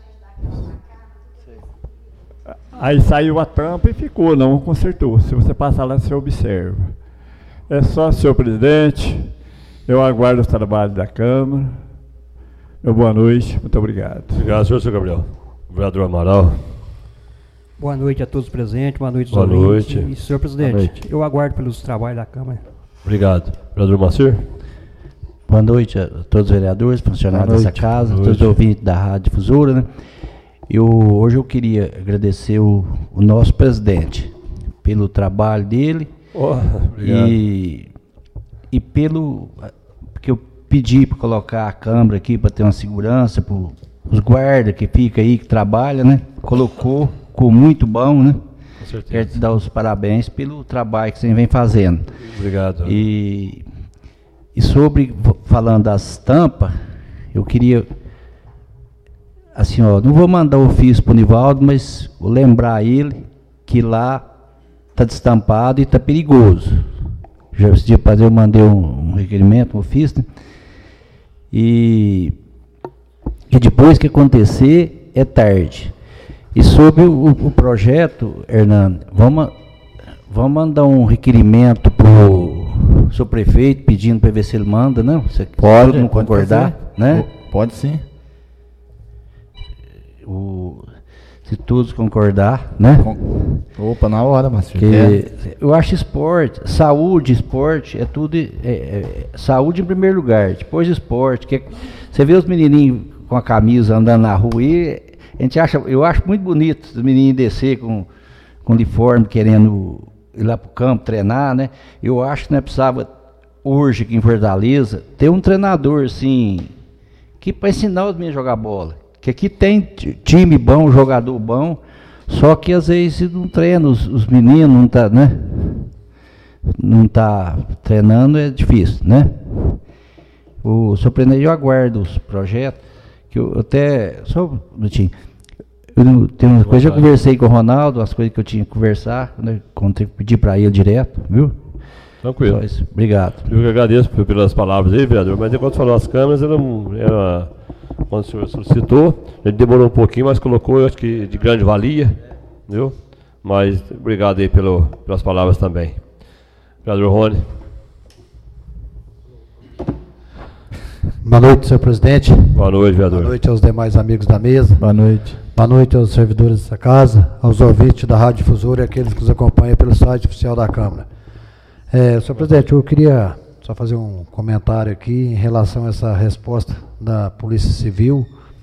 Aí saiu a tampa e ficou, não consertou. Se você passar lá, você observa. É só, senhor presidente, eu aguardo os trabalhos da Câmara. Meu boa noite, muito obrigado. Obrigado, senhor, senhor Gabriel. Vereador Amaral. Boa noite a todos presentes, boa noite, boa noite. E, senhor presidente, eu aguardo pelos trabalhos da Câmara. Obrigado. Vereador Macir. Boa noite a todos os vereadores, funcionários dessa casa, todos os ouvintes da Rádio Difusora, né? Eu, hoje eu queria agradecer o, o nosso presidente pelo trabalho dele, oh, e, e pelo que eu pedi para colocar a câmera aqui para ter uma segurança para os guardas que fica aí, que trabalha, né? Colocou, ficou muito bom, né? Com certeza. Quero te dar os parabéns pelo trabalho que você vem fazendo. Obrigado. E, e sobre, falando das tampas, eu queria... Assim, ó, não vou mandar ofício para o Nivaldo, mas vou lembrar ele que lá está destampado e está perigoso. Já esse dia eu mandei um, um requerimento, um ofício, né? E que depois que acontecer é tarde. E sobre o, o projeto, Hernando, vamos, vamos mandar um requerimento para o seu prefeito pedindo para ver se ele manda, não? Você pode, não concordar, pode né? Pode sim. O, se todos concordar, né? Opa, na hora, mas eu acho esporte, saúde, esporte, é tudo, é, é, saúde em primeiro lugar, depois esporte, que é, você vê os menininhos com a camisa andando na rua e a gente acha, eu acho muito bonito os menininhos descer com, com uniforme, querendo ir lá pro campo treinar, né? Eu acho que não é precisava hoje aqui em Fortaleza ter um treinador assim, que para ensinar os meninos a jogar bola. Que aqui tem time bom, jogador bom, só que às vezes não treina, os, os meninos não tá, né? Não tá treinando, é difícil, né? O senhor presidente, eu aguardo os projetos, que eu até, só um minutinho, eu, tem uma coisa que eu conversei com o Ronaldo, as coisas que eu tinha que conversar, né? Pedi para ele direto, viu? Tranquilo. Obrigado. Eu que agradeço pelas palavras aí, vereador, mas enquanto falou as câmeras, era, era quando o senhor solicitou, ele demorou um pouquinho, mas colocou, eu acho que de grande valia, viu? Mas obrigado aí pelo, pelas palavras também. Vereador Rony. Boa noite, senhor presidente. Boa noite, vereador. Boa noite aos demais amigos da mesa. Boa noite. Boa noite aos servidores dessa casa, aos ouvintes da Rádio Difusora e aqueles que nos acompanham pelo site oficial da Câmara. É, senhor presidente, eu queria só fazer um comentário aqui em relação a essa resposta da Polícia Civil,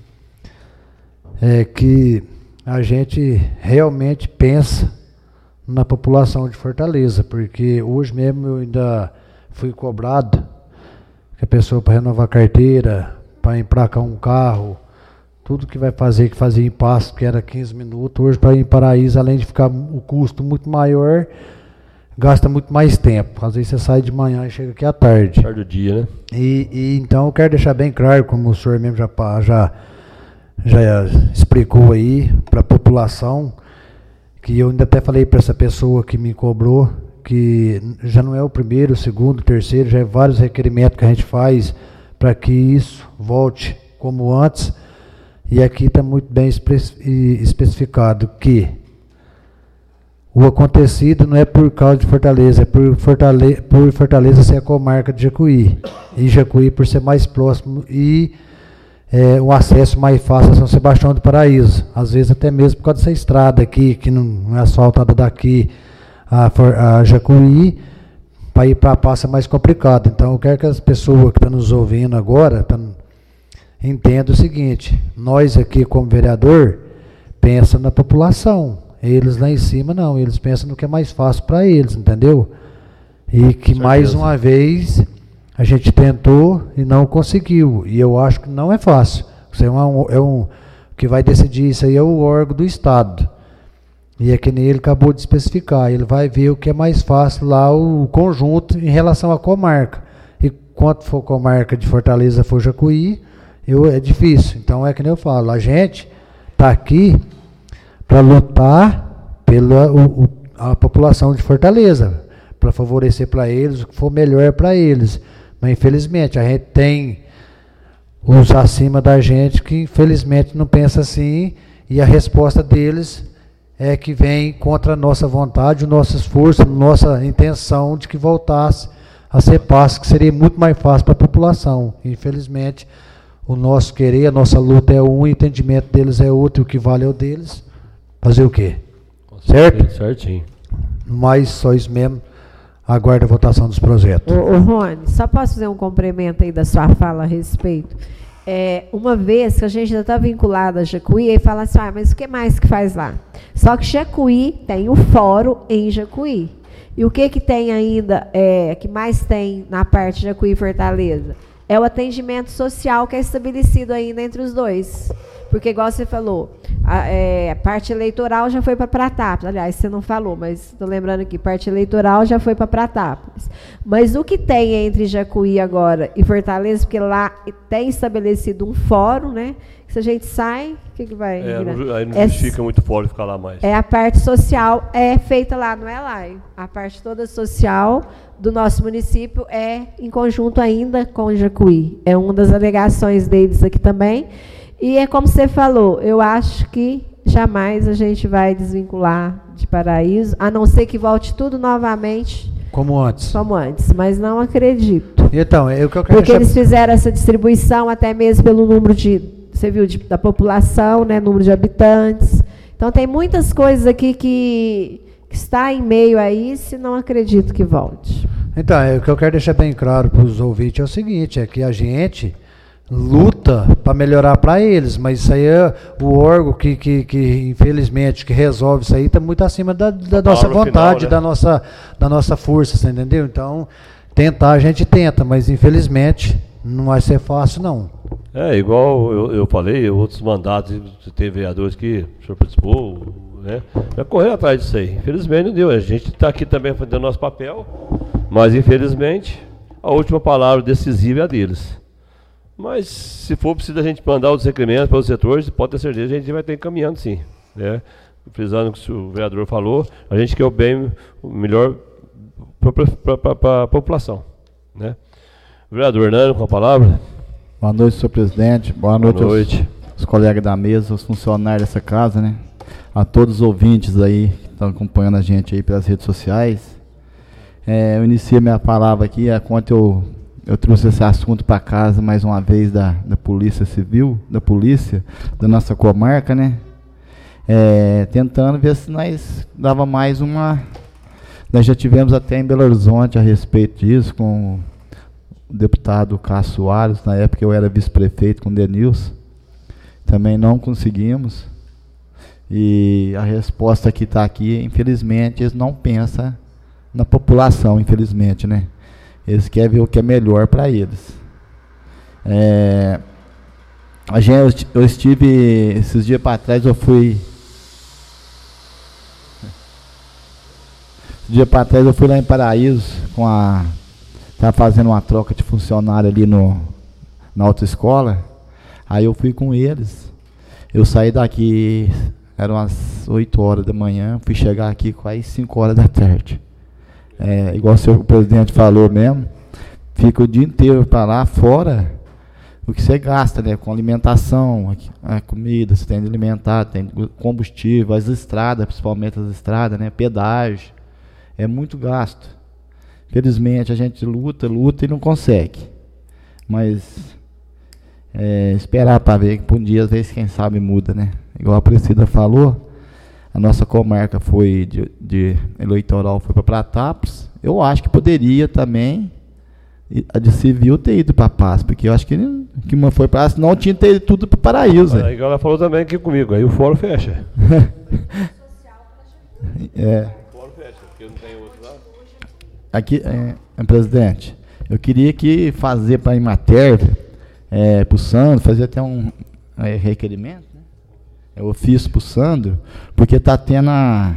é que a gente realmente pensa na população de Fortaleza, porque hoje mesmo eu ainda fui cobrado que a pessoa para renovar a carteira, para emplacar um carro, tudo que vai fazer, que fazia em Passo, que era quinze minutos, hoje para ir em Paraíso, além de ficar o custo muito maior, gasta muito mais tempo. Às vezes você sai de manhã e chega aqui à tarde. Tarde do dia, né? E, e então eu quero deixar bem claro, como o senhor mesmo já, já, já explicou aí para a população, que eu ainda até falei para essa pessoa que me cobrou, que já não é o primeiro, o segundo, o terceiro, já é vários requerimentos que a gente faz para que isso volte como antes. E aqui está muito bem especificado que o acontecido não é por causa de Fortaleza, é por Fortaleza, por Fortaleza ser a comarca de Jacuí. E Jacuí por ser mais próximo e é, um acesso mais fácil a São Sebastião do Paraíso. Às vezes até mesmo por causa dessa estrada aqui, que não é asfaltada daqui a, a Jacuí, para ir para a Passa é mais complicado. Então eu quero que as pessoas que estão nos ouvindo agora tá, entendam o seguinte: nós aqui como vereador pensamos na população, eles lá em cima não, eles pensam no que é mais fácil para eles, entendeu? E que mais uma vez a gente tentou e não conseguiu, e eu acho que não é fácil. Isso é, uma, é um que vai decidir isso aí é o órgão do Estado. E é que nem ele acabou de especificar, ele vai ver o que é mais fácil lá, o conjunto em relação à comarca. E quanto for comarca de Fortaleza, for Jacuí, eu, é difícil. Então é que nem eu falo, a gente está aqui para lutar pela o, o, a população de Fortaleza, para favorecer para eles o que for melhor para eles. Mas infelizmente a gente tem os acima da gente que infelizmente não pensa assim, e a resposta deles é que vem contra a nossa vontade, o nosso esforço, a nossa intenção de que voltasse a ser fácil, que seria muito mais fácil para a população. Infelizmente, o nosso querer, a nossa luta é um, o entendimento deles é outro, o que vale é o deles. Fazer o quê? Certo? Certinho. Mas só isso mesmo, aguarda a votação dos projetos. Ô, ô Rony, só posso fazer um complemento aí da sua fala a respeito? É, uma vez que a gente ainda está vinculado a Jacuí, aí fala assim, ah, mas o que mais que faz lá? Só que Jacuí tem o fórum em Jacuí. E o que que tem ainda, é, que mais tem na parte de Jacuí e Fortaleza? É o atendimento social que é estabelecido ainda entre os dois. Porque, igual você falou, a, é, a parte eleitoral já foi para Pratápolis. Aliás, você não falou, mas estou lembrando aqui, parte eleitoral já foi para Pratápolis. Mas o que tem entre Jacuí agora e Fortaleza, porque lá tem estabelecido um fórum, né? Se a gente sai, o que, que vai é, virar? Não, aí não é, justifica muito fora ficar lá mais. É a parte social é feita lá, não é lá. A parte toda social do nosso município é em conjunto ainda com o Jacuí. É uma das alegações deles aqui também. E é como você falou, eu acho que jamais a gente vai desvincular de Paraíso, a não ser que volte tudo novamente. Como antes. Como antes, mas não acredito. Então, é o que eu quero Porque deixar... eles fizeram essa distribuição até mesmo pelo número de, você viu, de, da população, né, número de habitantes. Então tem muitas coisas aqui que, que está em meio a isso e não acredito que volte. Então, é, o que eu quero deixar bem claro para os ouvintes é o seguinte, é que a gente luta para melhorar para eles, mas isso aí é o órgão que, que, que infelizmente, que resolve isso aí, está muito acima da, da nossa vontade, final, né? da, nossa, da nossa força, você entendeu? Então, tentar a gente tenta, mas infelizmente não vai ser fácil, não. É, igual eu, eu falei, outros mandatos, tem vereadores que o senhor participou, né? Vai correr atrás disso aí. Infelizmente não deu, a gente está aqui também fazendo nosso papel, mas infelizmente a última palavra decisiva é a deles. Mas, se for preciso a gente mandar os requerimentos para os setores, pode ter certeza que a gente vai ter encaminhando, sim. Né? Frisando o que o vereador falou, a gente quer o bem, o melhor para a população. Né? O vereador Hernando, com a palavra. Boa noite, senhor presidente. Boa noite, Boa noite. Aos, aos colegas da mesa, aos funcionários dessa casa, né? A todos os ouvintes aí que estão acompanhando a gente aí pelas redes sociais. É, eu iniciei minha palavra aqui, a conta eu eu trouxe esse assunto para casa mais uma vez da, da Polícia Civil, da polícia, da nossa comarca, né? É, tentando ver se nós dava mais uma... Nós já tivemos até em Belo Horizonte a respeito disso, com o deputado Cássio Soares, na época eu era vice-prefeito com o Denilson. Também não conseguimos. E a resposta que está aqui, infelizmente, eles não pensam na população, infelizmente, né? Eles querem ver o que é melhor para eles. É, a gente, eu estive, esses dias para trás, eu fui... Esses dias para trás eu fui lá em Paraíso, com a... Estava fazendo uma troca de funcionário ali no, na autoescola. Aí eu fui com eles. Eu saí daqui, eram as oito horas da manhã, fui chegar aqui quase cinco horas da tarde. É, igual o senhor o presidente falou mesmo, fica o dia inteiro para lá, fora o que você gasta, né? Com alimentação, a comida, você tem de alimentar, tem combustível, as estradas, principalmente as estradas, né? Pedágio, é muito gasto. Felizmente a gente luta, luta e não consegue. Mas é, esperar para ver que por um dia, às vezes, quem sabe muda, né? Igual a Priscila falou, a nossa comarca foi de, de eleitoral foi para Pratápolis. Eu acho que poderia também a de civil ter ido para Paz, porque eu acho que, que uma foi para não tinha ter ido tudo para Paraíso. Ah, igual ela falou também aqui comigo, aí o fórum fecha. É. O fórum fecha, porque não tem outro lá. Aqui, é, presidente, eu queria que fazer para a Imater, é, para o Sandro, fazer até um é, requerimento, né? É ofício para o Sandro, porque está tendo a,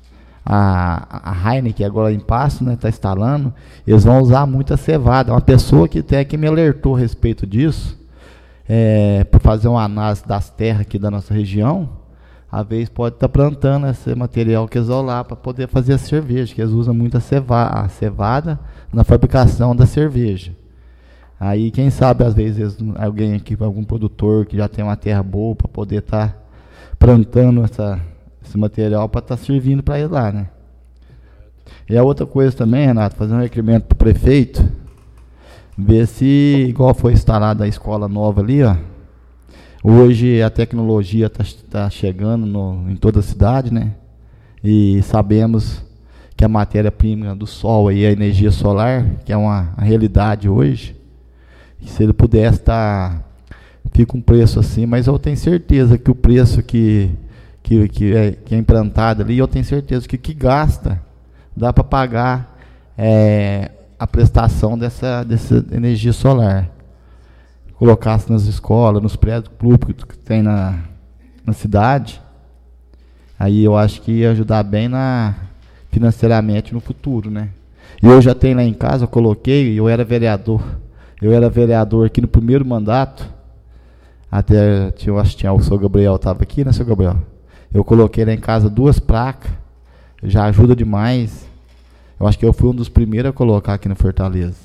a, a Heineken agora em Passo, né? Está instalando, eles vão usar muita cevada. Uma pessoa que até que me alertou a respeito disso, é, para fazer uma análise das terras aqui da nossa região, às vezes pode estar tá plantando esse material que eles vão lá para poder fazer a cerveja, que eles usam muito a, ceva, a cevada na fabricação da cerveja. Aí, quem sabe, às vezes, alguém aqui, algum produtor que já tem uma terra boa para poder estar tá plantando essa, esse material para estar tá servindo para ele lá, né? E a outra coisa também, Renato, fazer um requerimento para o prefeito, ver se, igual foi instalada a escola nova ali, ó, hoje a tecnologia está tá chegando no, em toda a cidade, né? E sabemos que a matéria-prima do sol aí, a energia solar, que é uma a realidade hoje, e se ele pudesse estar, tá, fica um preço assim, mas eu tenho certeza que o preço que, que, que, é, que é implantado ali, eu tenho certeza que o que gasta, dá para pagar é, a prestação dessa, dessa energia solar. Colocasse nas escolas, nos prédios públicos que tem na, na cidade, aí eu acho que ia ajudar bem na, financeiramente no futuro, né? E eu já tenho lá em casa, eu coloquei, eu era vereador, eu era vereador aqui no primeiro mandato, até, eu acho que tinha, o senhor Gabriel estava aqui, né, senhor Gabriel? Eu coloquei lá em casa duas placas, já ajuda demais, eu acho que eu fui um dos primeiros a colocar aqui no Fortaleza.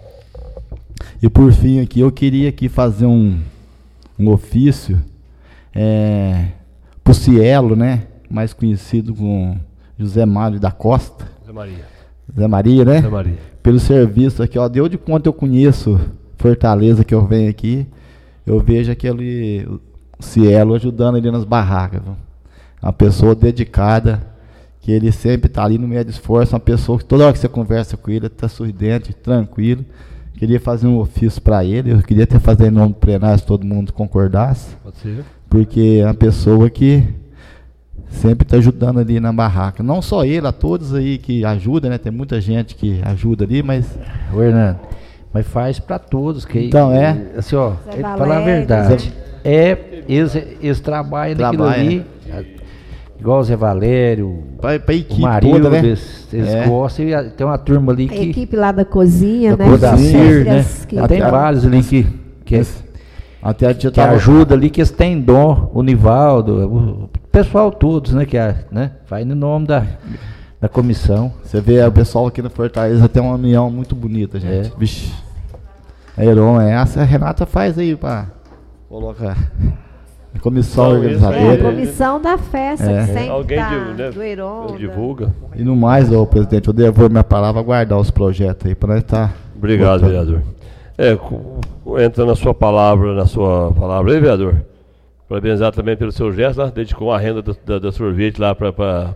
E por fim aqui, eu queria aqui fazer um, um ofício é, para o Cielo, né? Mais conhecido como José Mário da Costa. José Maria. José Maria, né? José Maria. Pelo serviço aqui, ó. Deu de conta eu conheço Fortaleza, que eu venho aqui. Eu vejo aquele o Cielo ajudando ali nas barracas. Viu? Uma pessoa dedicada, que ele sempre está ali no meio de esforço. Uma pessoa que toda hora que você conversa com ele, está sorridente, tranquilo. Queria fazer um ofício para ele, eu queria até fazer em nome do plenário, se todo mundo concordasse. Pode ser. Porque é uma pessoa que sempre está ajudando ali na barraca. Não só ele, a todos aí que ajudam, né? Tem muita gente que ajuda ali, mas... Ô, Hernando, mas faz para todos. Que então, é... Assim, ó, falar a verdade, é, eles, eles trabalham naquilo ali... Né? Igual o Zé Valério, pra, pra equipe o Marildo, toda, né? eles, eles é. gostam. E tem uma turma ali que... A equipe lá da cozinha, da né? Da Cir, né? Que... Tem vários ali que, que, até que tava... ajuda ali, que eles têm dom. O Nivaldo, o pessoal todos, né? Que né? Vai no nome da, da comissão. Você vê, o pessoal aqui no Fortaleza tem uma união muito bonita, gente. É. Vixe. A Heron, é essa a Renata faz aí para colocar... Comissão Não, organizadora. É, a comissão da festa, é. que sempre Alguém tá de, né, do Heron. divulga. E no mais, ô, presidente, eu devolvo minha palavra, aguardar os projetos aí, para nós estar Obrigado, vereador. É, com, entra na sua palavra, na sua palavra aí, vereador. Parabenizar também pelo seu gesto, lá, dedicou a renda do, da, da sorvete lá para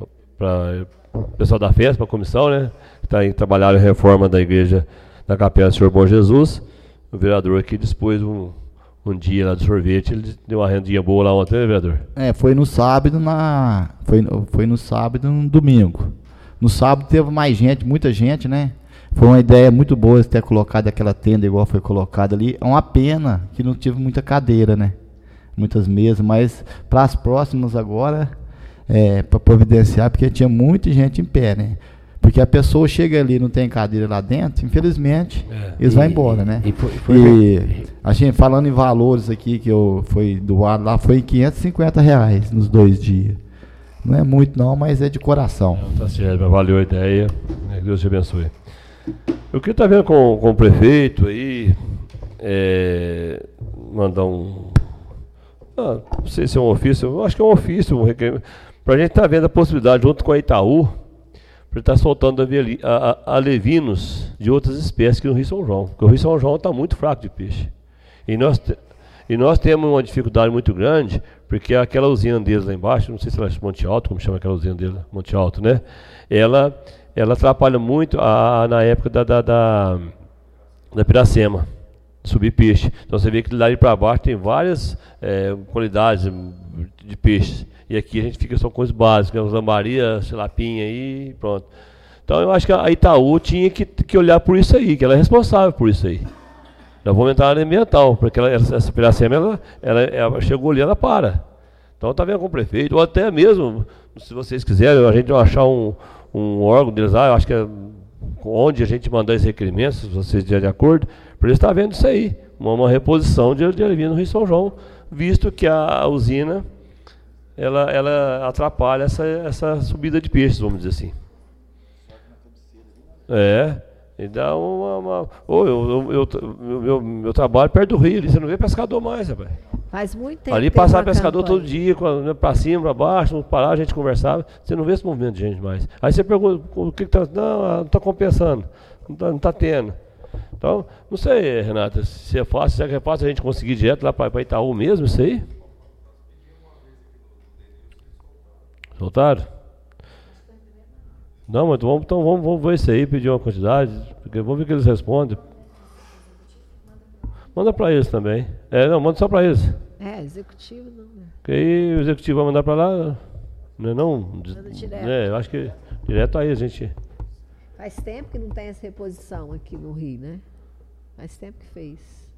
o pessoal da festa, para a comissão, né? Que está aí trabalhando em reforma da igreja da Capela do Senhor Bom Jesus. O vereador aqui dispôs um, um dia lá do sorvete, ele deu uma rendinha boa lá ontem, né, vereador? É, foi no sábado, na, foi, foi no sábado e no domingo. No sábado teve mais gente, muita gente, né? Foi uma ideia muito boa ter colocado aquela tenda igual foi colocada ali. É uma pena que não tive muita cadeira, né? Muitas mesas, mas para as próximas agora, é, para providenciar, porque tinha muita gente em pé, né? Porque a pessoa chega ali e não tem cadeira lá dentro, infelizmente, é. eles e, vão embora, né? E, foi, foi e a gente, falando em valores aqui, que eu fui doado lá, foi quinhentos e cinquenta reais nos dois dias. Não é muito não, mas é de coração. Não, tá certo, valeu a ideia, que Deus te abençoe. Eu queria estar vendo com, com o prefeito aí, é, mandar um, ah, não sei se é um ofício, eu acho que é um ofício, um requerimento, para a gente estar vendo a possibilidade, junto com a Itaú, para estar soltando alevinos de outras espécies que no Rio São João, porque o Rio São João está muito fraco de peixe. E nós, e nós temos uma dificuldade muito grande, porque aquela usina deles lá embaixo, não sei se ela é Monte Alto, como chama aquela usina dele, Monte Alto, né? Ela... ela atrapalha muito a, a, na época da, da, da, da piracema, subir peixe. Então você vê que lá para baixo tem várias é, qualidades de peixes. E aqui a gente fica só com coisas básicas, né? Lambaria, lapinha e pronto. Então eu acho que a Itaú tinha que, que olhar por isso aí, que ela é responsável por isso aí. Nós vamos entrar na área ambiental, porque ela, essa piracema, ela, ela, ela chegou ali, ela para. Então está vendo com o prefeito, ou até mesmo, se vocês quiserem, a gente vai achar um... um órgão deles lá, eu acho que é onde a gente mandar esses requerimentos, se vocês estiverem de acordo, para eles estar vendo isso aí, uma, uma reposição de, de alevino no Rio São João, visto que a, a usina, ela, ela atrapalha essa, essa subida de peixes, vamos dizer assim. É, e dá uma... uma oh, eu, eu, eu, meu, meu trabalho perto do rio, ali, você não vê pescador mais, rapaz. Faz muito tempo. Ali passava pescador campanha. todo dia, para cima, para baixo, parar, a gente conversava. Você não vê esse movimento de gente mais. Aí você pergunta, o que está... Não, não está compensando, não está tá tendo. Então, não sei, Renata, se é fácil, será que é fácil a gente conseguir direto lá para Itaú mesmo, isso aí? Soltaram? Não, mas vamos, então vamos, vamos ver isso aí, pedir uma quantidade, porque vamos ver o que eles respondem. Manda para eles também. É, não, manda só para eles. É, executivo não. Porque aí o executivo vai mandar para lá, não é não? Manda direto. É, eu acho que direto aí a gente... Faz tempo que não tem essa reposição aqui no Rio, né? Faz tempo que fez.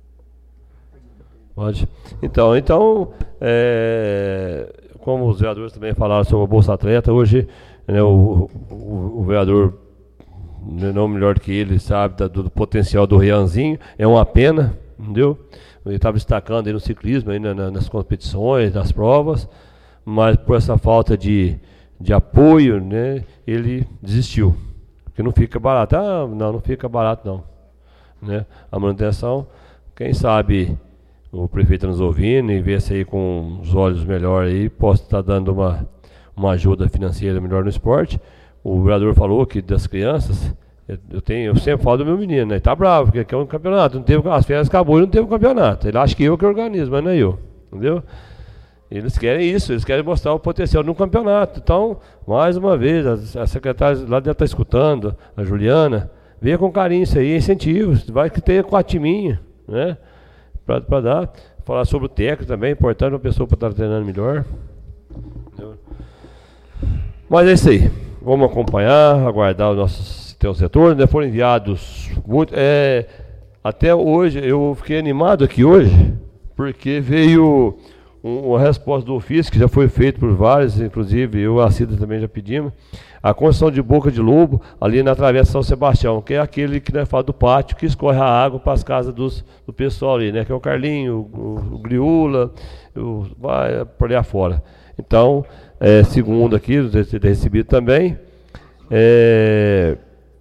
Pode. Então, então é, como os vereadores também falaram sobre a Bolsa Atleta, hoje, né, o, o, o vereador, não melhor que ele, sabe da, do potencial do Rianzinho, é uma pena, entendeu? Ele estava destacando aí no ciclismo, aí na, na, nas competições, nas provas, mas por essa falta de, de apoio, né, ele desistiu. Porque não fica barato. Ah, não, não fica barato não. Né? A manutenção, quem sabe o prefeito nos ouvindo e vê se aí com os olhos melhores aí, possa estar dando uma, uma ajuda financeira melhor no esporte. O vereador falou que das crianças, eu, eu, tenho, eu sempre falo do meu menino, né? Ele tá bravo, porque aqui é um campeonato, não teve, as férias acabou e não teve um campeonato. Ele acha que eu que organizo, mas não é eu, entendeu? Eles querem isso, eles querem mostrar o potencial no campeonato. Então, mais uma vez, a, a secretária lá deve estar escutando, a Juliana, venha com carinho isso aí, incentivos, vai que tenha com a timinha, né? Para dar, falar sobre o técnico também, é importante uma pessoa para estar treinando melhor. Entendeu? Mas é isso aí, vamos acompanhar, aguardar o nosso teu setor, né? Foram enviados muito, é, até hoje, eu fiquei animado aqui hoje, porque veio uma resposta do ofício, que já foi feito por vários, inclusive eu e a Cida também já pedimos, a construção de boca de lobo, ali na Travessa São Sebastião, que é aquele que nós falamos do pátio, que escorre a água para as casas dos, do pessoal ali, né? Que é o Carlinho, o, o Griula, o, vai por ali afora. Então, é, segundo aqui, recebido também, é,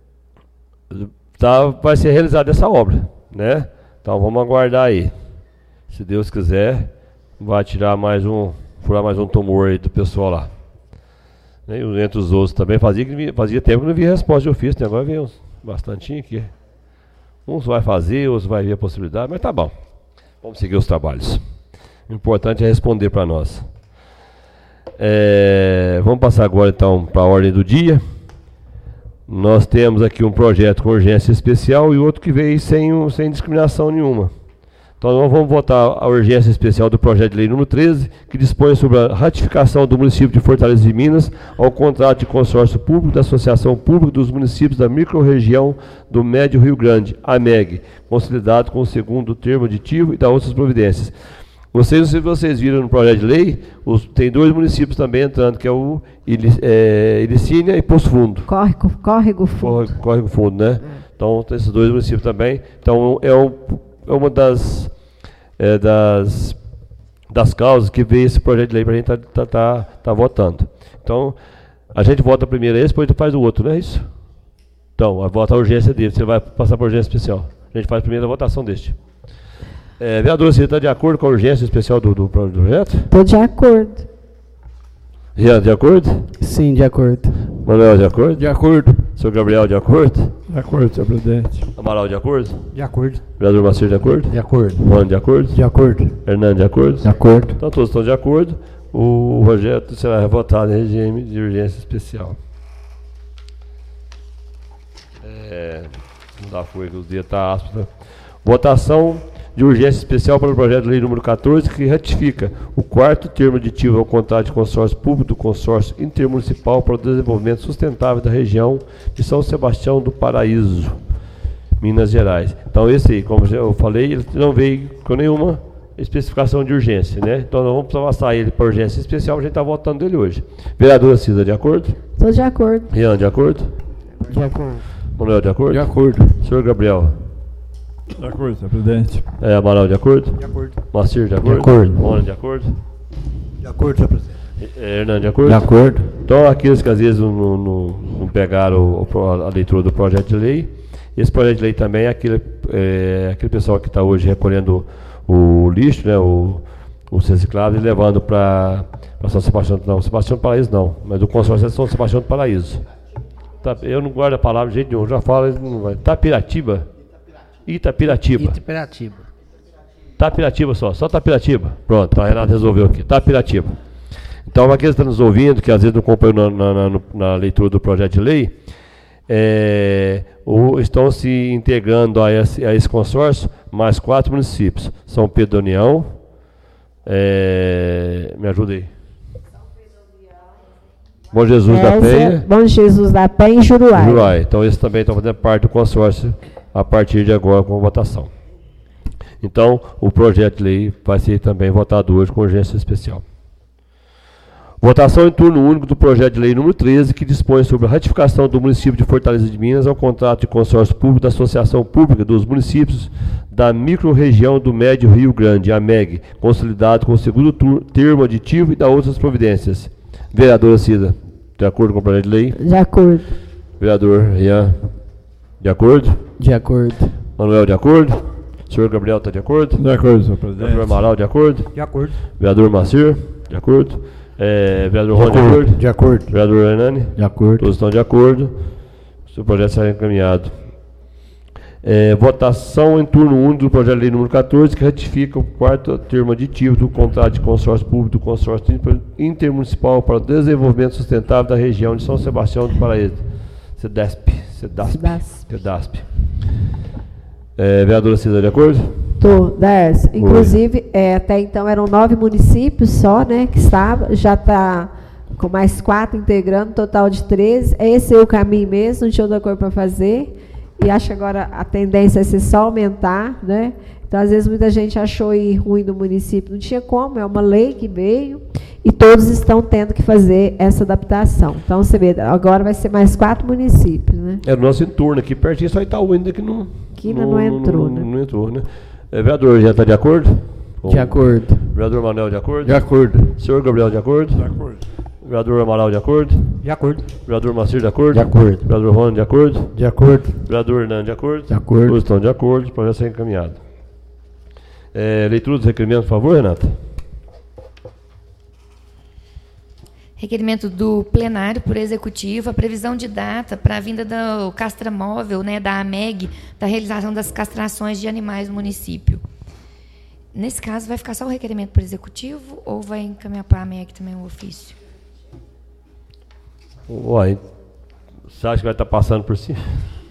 tá, vai ser realizada essa obra, né? Então vamos aguardar aí. Se Deus quiser, vai tirar mais um, furar mais um tumor aí do pessoal lá. E entre os outros também, fazia, fazia tempo que não via resposta de ofício, né? Agora veio uns, bastante aqui. Uns vai fazer, outros vai ver a possibilidade, mas tá bom. Vamos seguir os trabalhos. O importante é responder para nós. É, vamos passar agora então para a ordem do dia. Nós temos aqui um projeto com urgência especial e outro que veio sem, um, sem discriminação nenhuma. Então nós vamos votar a urgência especial do projeto de lei número treze, que dispõe sobre a ratificação do município de Fortaleza de Minas ao contrato de consórcio público da Associação Pública dos Municípios da Microrregião do Médio Rio Grande, A M E G, consolidado com o segundo termo aditivo e da outras providências. Vocês, não sei se vocês viram no projeto de lei, os, tem dois municípios também entrando, que é o é, Ilicínia e Poço Fundo. Córrego, Córrego Fundo. Córrego, Córrego Fundo, né? É. Então, tem esses dois municípios também. Então, é, um, é uma das, é, das, das causas que veio esse projeto de lei para a gente estar tá, tá, tá, tá votando. Então, a gente vota primeiro esse, depois faz o outro, não é isso? Então, a vota a urgência dele, você vai passar para a urgência especial. A gente faz primeiro a votação deste. É, vereadora, você está de acordo com a urgência especial do, do projeto? Estou de acordo. Rian, de acordo? Sim, de acordo. Manuel, de acordo? De acordo. Senhor Gabriel, de acordo? De acordo, senhor presidente. Amaral, de acordo? De acordo. Vereador Macir, de acordo? De acordo. Juan, de acordo? De acordo. Hernando, de acordo? De acordo. Então todos estão de acordo. O projeto será votado em regime de urgência especial. É, não dá foi que os dias tá áspero, né? Votação de urgência especial para o projeto de lei número quatorze, que ratifica o quarto termo aditivo ao contrato de consórcio público do consórcio intermunicipal para o desenvolvimento sustentável da região de São Sebastião do Paraíso, Minas Gerais. Então esse aí, como eu falei, ele não veio com nenhuma especificação de urgência, né? Então nós vamos passar ele para urgência especial, a gente está votando ele hoje. Vereadora Cida, de acordo? Estou de acordo. Rian, de acordo? De acordo. Manuel, de acordo? De acordo. Senhor Gabriel? De acordo, senhor presidente. É, Amaral, de acordo? De acordo. Macir, de acordo? De acordo. Mona, de acordo? De acordo, senhor presidente. É, Hernando, de acordo? De acordo. Então, aqueles que às vezes não, não, não pegaram o, o, a leitura do projeto de lei, esse projeto de lei também é aquele, é, aquele pessoal que está hoje recolhendo o, o lixo, né, o, os recicláveis, e levando para São Sebastião, não, São Sebastião do Paraíso não, mas o consórcio é São Sebastião do Paraíso. Tá, eu não guardo a palavra de jeito nenhum, já falo, não vai. Tapiratiba? Itapiratiba. Itapiratiba. Tapiratiba só, só Tapiratiba. Pronto, a Renata resolveu aqui, Tapiratiba. Então, aqueles que estão nos ouvindo, que às vezes não acompanham na, na, na, na leitura do projeto de lei, é, ou estão se integrando a esse, a esse consórcio mais quatro municípios. São Pedro da União, é, me ajuda aí. Bom Jesus da Penha. Bom Jesus da Penha e Juruai. Juruai. Então, esses também estão fazendo parte do consórcio a partir de agora com a votação. Então, o projeto de lei vai ser também votado hoje com urgência especial. Votação em turno único do projeto de lei número treze, que dispõe sobre a ratificação do município de Fortaleza de Minas ao contrato de consórcio público da Associação Pública dos Municípios da Microrregião do Médio Rio Grande, A M E G, consolidado com o segundo termo aditivo e da outras providências. Vereadora Cida, de acordo com o projeto de lei? De acordo. Vereador Rian, de acordo? De acordo. Manuel, de acordo? Senhor Gabriel, está de acordo? De acordo, senhor presidente. Vereador Amaral, de acordo? De acordo. Vereador Macir, de acordo? É, vereador Ron, de acordo? De acordo. Vereador Hernani? De acordo. Todos estão de acordo. O projeto será encaminhado. É, votação em turno único do projeto de lei número quatorze, que ratifica o quarto termo aditivo do contrato de consórcio público do consórcio intermunicipal para o desenvolvimento sustentável da região de São Sebastião do Paraíso. CEDASP. CEDASP. CEDASP. É, vereadora Cida, de acordo? Tô, Darcy. Inclusive, é, até então eram nove municípios só, né, que estava, já está com mais quatro integrando, total de treze. Esse é o caminho mesmo, não tinha outra coisa para fazer. E acho que agora a tendência é ser só aumentar, né? Então, às vezes, muita gente achou ir ruim do município. Não tinha como, é uma lei que veio e todos estão tendo que fazer essa adaptação. Então, você vê, agora vai ser mais quatro municípios, né? É o nosso entorno aqui, pertinho, só Itaú ainda que não... Que ainda não, não entrou, não, né? Não, não entrou, né? É, vereador, já está de acordo? De acordo. Vereador Manuel, de acordo? De acordo. Senhor Gabriel, de acordo? De acordo. Vereador Amaral, de acordo? De acordo. Vereador Macir, de acordo? De acordo. Vereador Rony, de acordo? De acordo. Vereador Hernando, de acordo? De acordo. Todos estão de acordo, o projeto será encaminhado. É, leitura dos requerimentos, por favor, Renata. Requerimento do plenário por executivo, a previsão de data para a vinda do castramóvel, né, da AMEG, da realização das castrações de animais no município. Nesse caso, vai ficar só o requerimento por executivo ou vai encaminhar para a AMEG também o ofício? Uai, você acha que vai estar passando por cima?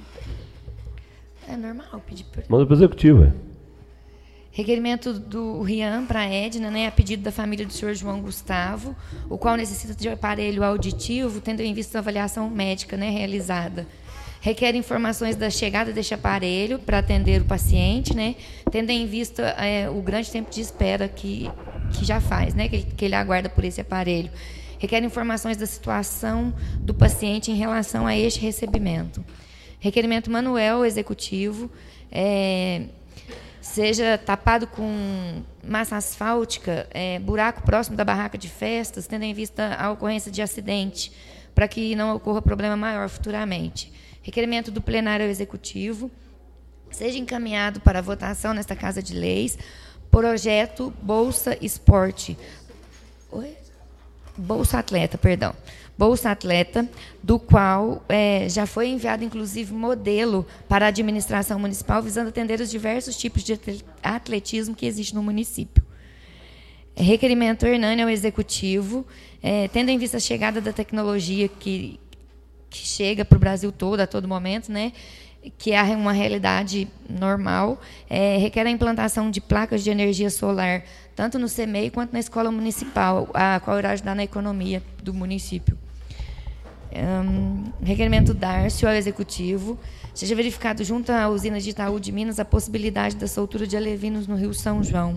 É normal pedir por... Manda para o executivo, é. Requerimento do Rian para a Edna, né, a pedido da família do senhor João Gustavo, o qual necessita de aparelho auditivo, tendo em vista a avaliação médica, né, realizada. Requer informações da chegada deste aparelho para atender o paciente, né, tendo em vista é, o grande tempo de espera que, que já faz, né, que ele, que ele aguarda por esse aparelho. Requer informações da situação do paciente em relação a este recebimento. Requerimento manuel executivo, é, seja tapado com massa asfáltica, é, buraco próximo da barraca de festas, tendo em vista a ocorrência de acidente, para que não ocorra problema maior futuramente. Requerimento do plenário executivo, seja encaminhado para votação nesta Casa de Leis, projeto Bolsa Esporte. Oi? Bolsa Atleta, perdão. Bolsa Atleta, do qual é, já foi enviado, inclusive, modelo para a administração municipal, visando atender os diversos tipos de atletismo que existem no município. Requerimento Hernani ao Executivo, é, tendo em vista a chegada da tecnologia que, que chega para o Brasil todo, a todo momento, né, que é uma realidade normal, é, requer a implantação de placas de energia solar, tanto no C M E I quanto na escola municipal, a qual irá ajudar na economia do município. Um, requerimento Dárcio ao Executivo, seja verificado junto à usina de Itaú de Minas a possibilidade da soltura de alevinos no Rio São João.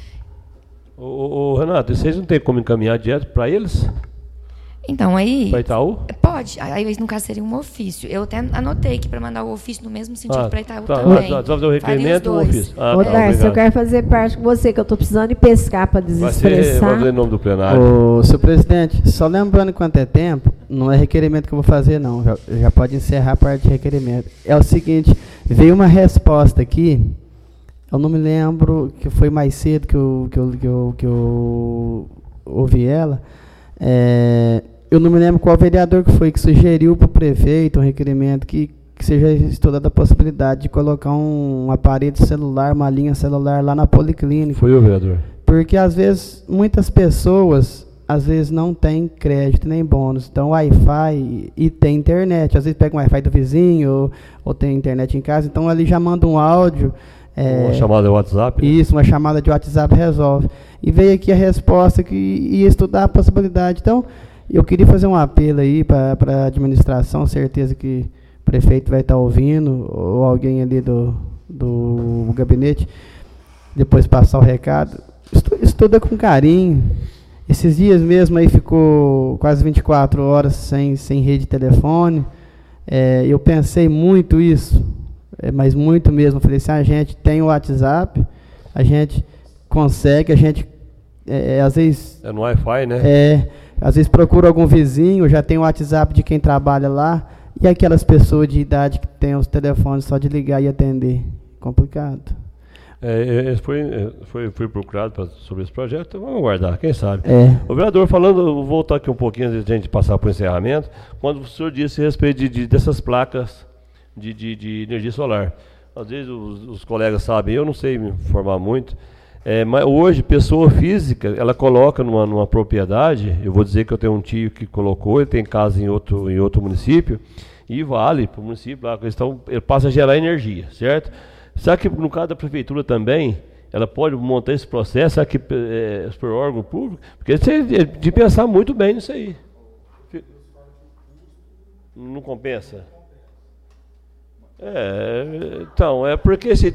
Ô, ô, ô Renato, vocês não tem como encaminhar direto para eles? Então, aí... Para Itaú? Pode. Aí, no caso, seria um ofício. Eu até anotei aqui para mandar o ofício no mesmo sentido ah, para Itaú tá, também. Só fazer o requerimento e o ofício. Ah, Ô, tá, Darcy, eu quero fazer parte com você, que eu estou precisando de pescar para desestressar. Vai ser, vai em nome do plenário. Ô, senhor presidente, só lembrando quanto é tempo, não é requerimento que eu vou fazer, não. Já, já pode encerrar a parte de requerimento. É o seguinte, veio uma resposta aqui, eu não me lembro, que foi mais cedo que eu, que eu, que eu, que eu ouvi ela. É... Eu não me lembro qual vereador que foi que sugeriu para o prefeito um requerimento que, que seja estudada a possibilidade de colocar um, um aparelho celular, uma linha celular lá na policlínica. Foi o vereador. Porque, às vezes, muitas pessoas, às vezes, não têm crédito nem bônus. Então, Wi-Fi e, e tem internet. Às vezes, pega um Wi-Fi do vizinho ou, ou tem internet em casa. Então, ali já manda um áudio. É, uma chamada de WhatsApp? Né? Isso, uma chamada de WhatsApp resolve. E veio aqui a resposta que ia estudar a possibilidade. Então... Eu queria fazer um apelo aí para a administração, certeza que o prefeito vai estar ouvindo, ou alguém ali do, do gabinete, depois passar o recado. Estu, estuda com carinho. Esses dias mesmo aí ficou quase vinte e quatro horas sem, sem rede de telefone. É, eu pensei muito isso, é, mas muito mesmo. Eu falei assim, a gente tem o WhatsApp, a gente consegue, a gente, é, às vezes... É no Wi-Fi, né? É... Às vezes procura algum vizinho, já tem o WhatsApp de quem trabalha lá, e aquelas pessoas de idade que tem os telefones só de ligar e atender. Complicado. É, foi, foi, foi procurado pra, sobre esse projeto, então vamos aguardar, quem sabe. É. O vereador, falando, vou voltar aqui um pouquinho antes de a gente passar para o encerramento, quando o senhor disse a respeito de, de, dessas placas de, de, de energia solar. Às vezes os, os colegas sabem, eu não sei me informar muito. É, mas hoje, pessoa física, ela coloca numa, numa propriedade, eu vou dizer que eu tenho um tio que colocou, ele tem casa em outro, em outro município, e vale para o município, lá, questão, ele passa a gerar energia, certo? Será que no caso da prefeitura também, ela pode montar esse processo, será que é, por órgão público? Porque você é de pensar muito bem nisso aí. Não compensa? É, então, é porque se...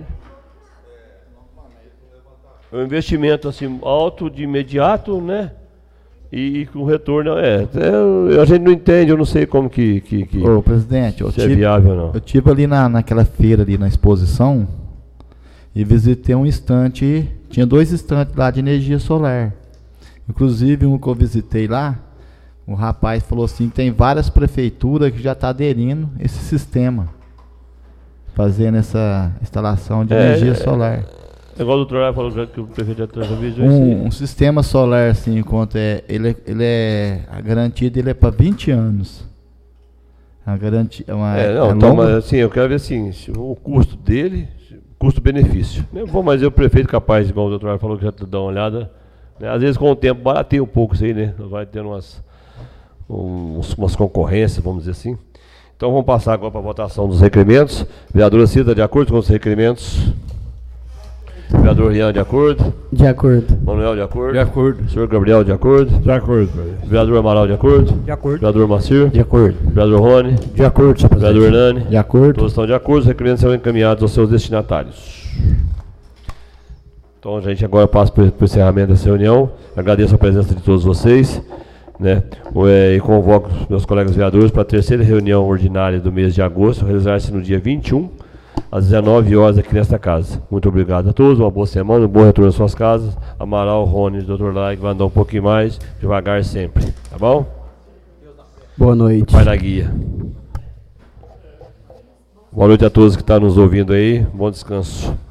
É um investimento assim, alto de imediato, né? E, e com retorno, é, é. A gente não entende, eu não sei como que. que, que Ô, presidente, eu se tive, é viável ou não. Eu estive ali na, naquela feira, ali na exposição, e visitei um estante, tinha dois estantes lá de energia solar. Inclusive, um que eu visitei lá, o rapaz falou assim: que tem várias prefeituras que já estão tá aderindo a esse sistema, fazendo essa instalação de é, energia é, solar. É igual o doutor Lai falou que o prefeito já traz o vídeo. Um, um sistema solar, assim, enquanto é, ele, é- ele é, a garantia dele é para vinte anos. A garantia é uma... É, não, é então, longa? mas assim, eu quero ver assim, se o custo dele, custo-benefício. Né? Bom, mas o prefeito capaz, igual o doutor Lai falou, que já dá uma olhada, né? Às vezes com o tempo barateia um pouco isso aí, né? Vai tendo umas, uns, umas concorrências, vamos dizer assim. Então vamos passar agora para a votação dos requerimentos. Vereadora Cida, de acordo com os requerimentos? Vereador Rian, de acordo? De acordo. Manuel, de acordo? De acordo. Senhor Gabriel, de acordo? De acordo, presidente. Vereador Amaral, de acordo? De acordo. Vereador Macir? De acordo. Vereador Rony? De acordo, senhor Vereador presidente. Hernani? De acordo. Todos estão de acordo, os requerimentos serão encaminhados aos seus destinatários. Então a gente agora passa para o encerramento dessa reunião. Agradeço a presença de todos vocês, né? É, e convoco os meus colegas vereadores para a terceira reunião ordinária do mês de agosto, realizar-se no dia vinte e um, às dezenove horas, aqui nesta casa. Muito obrigado a todos, uma boa semana, um bom retorno às suas casas. Amaral, Rony, doutor Lai, que vai andar um pouquinho mais, devagar sempre, tá bom? Boa noite. Vai na guia. Boa noite a todos que estão nos ouvindo aí, bom descanso.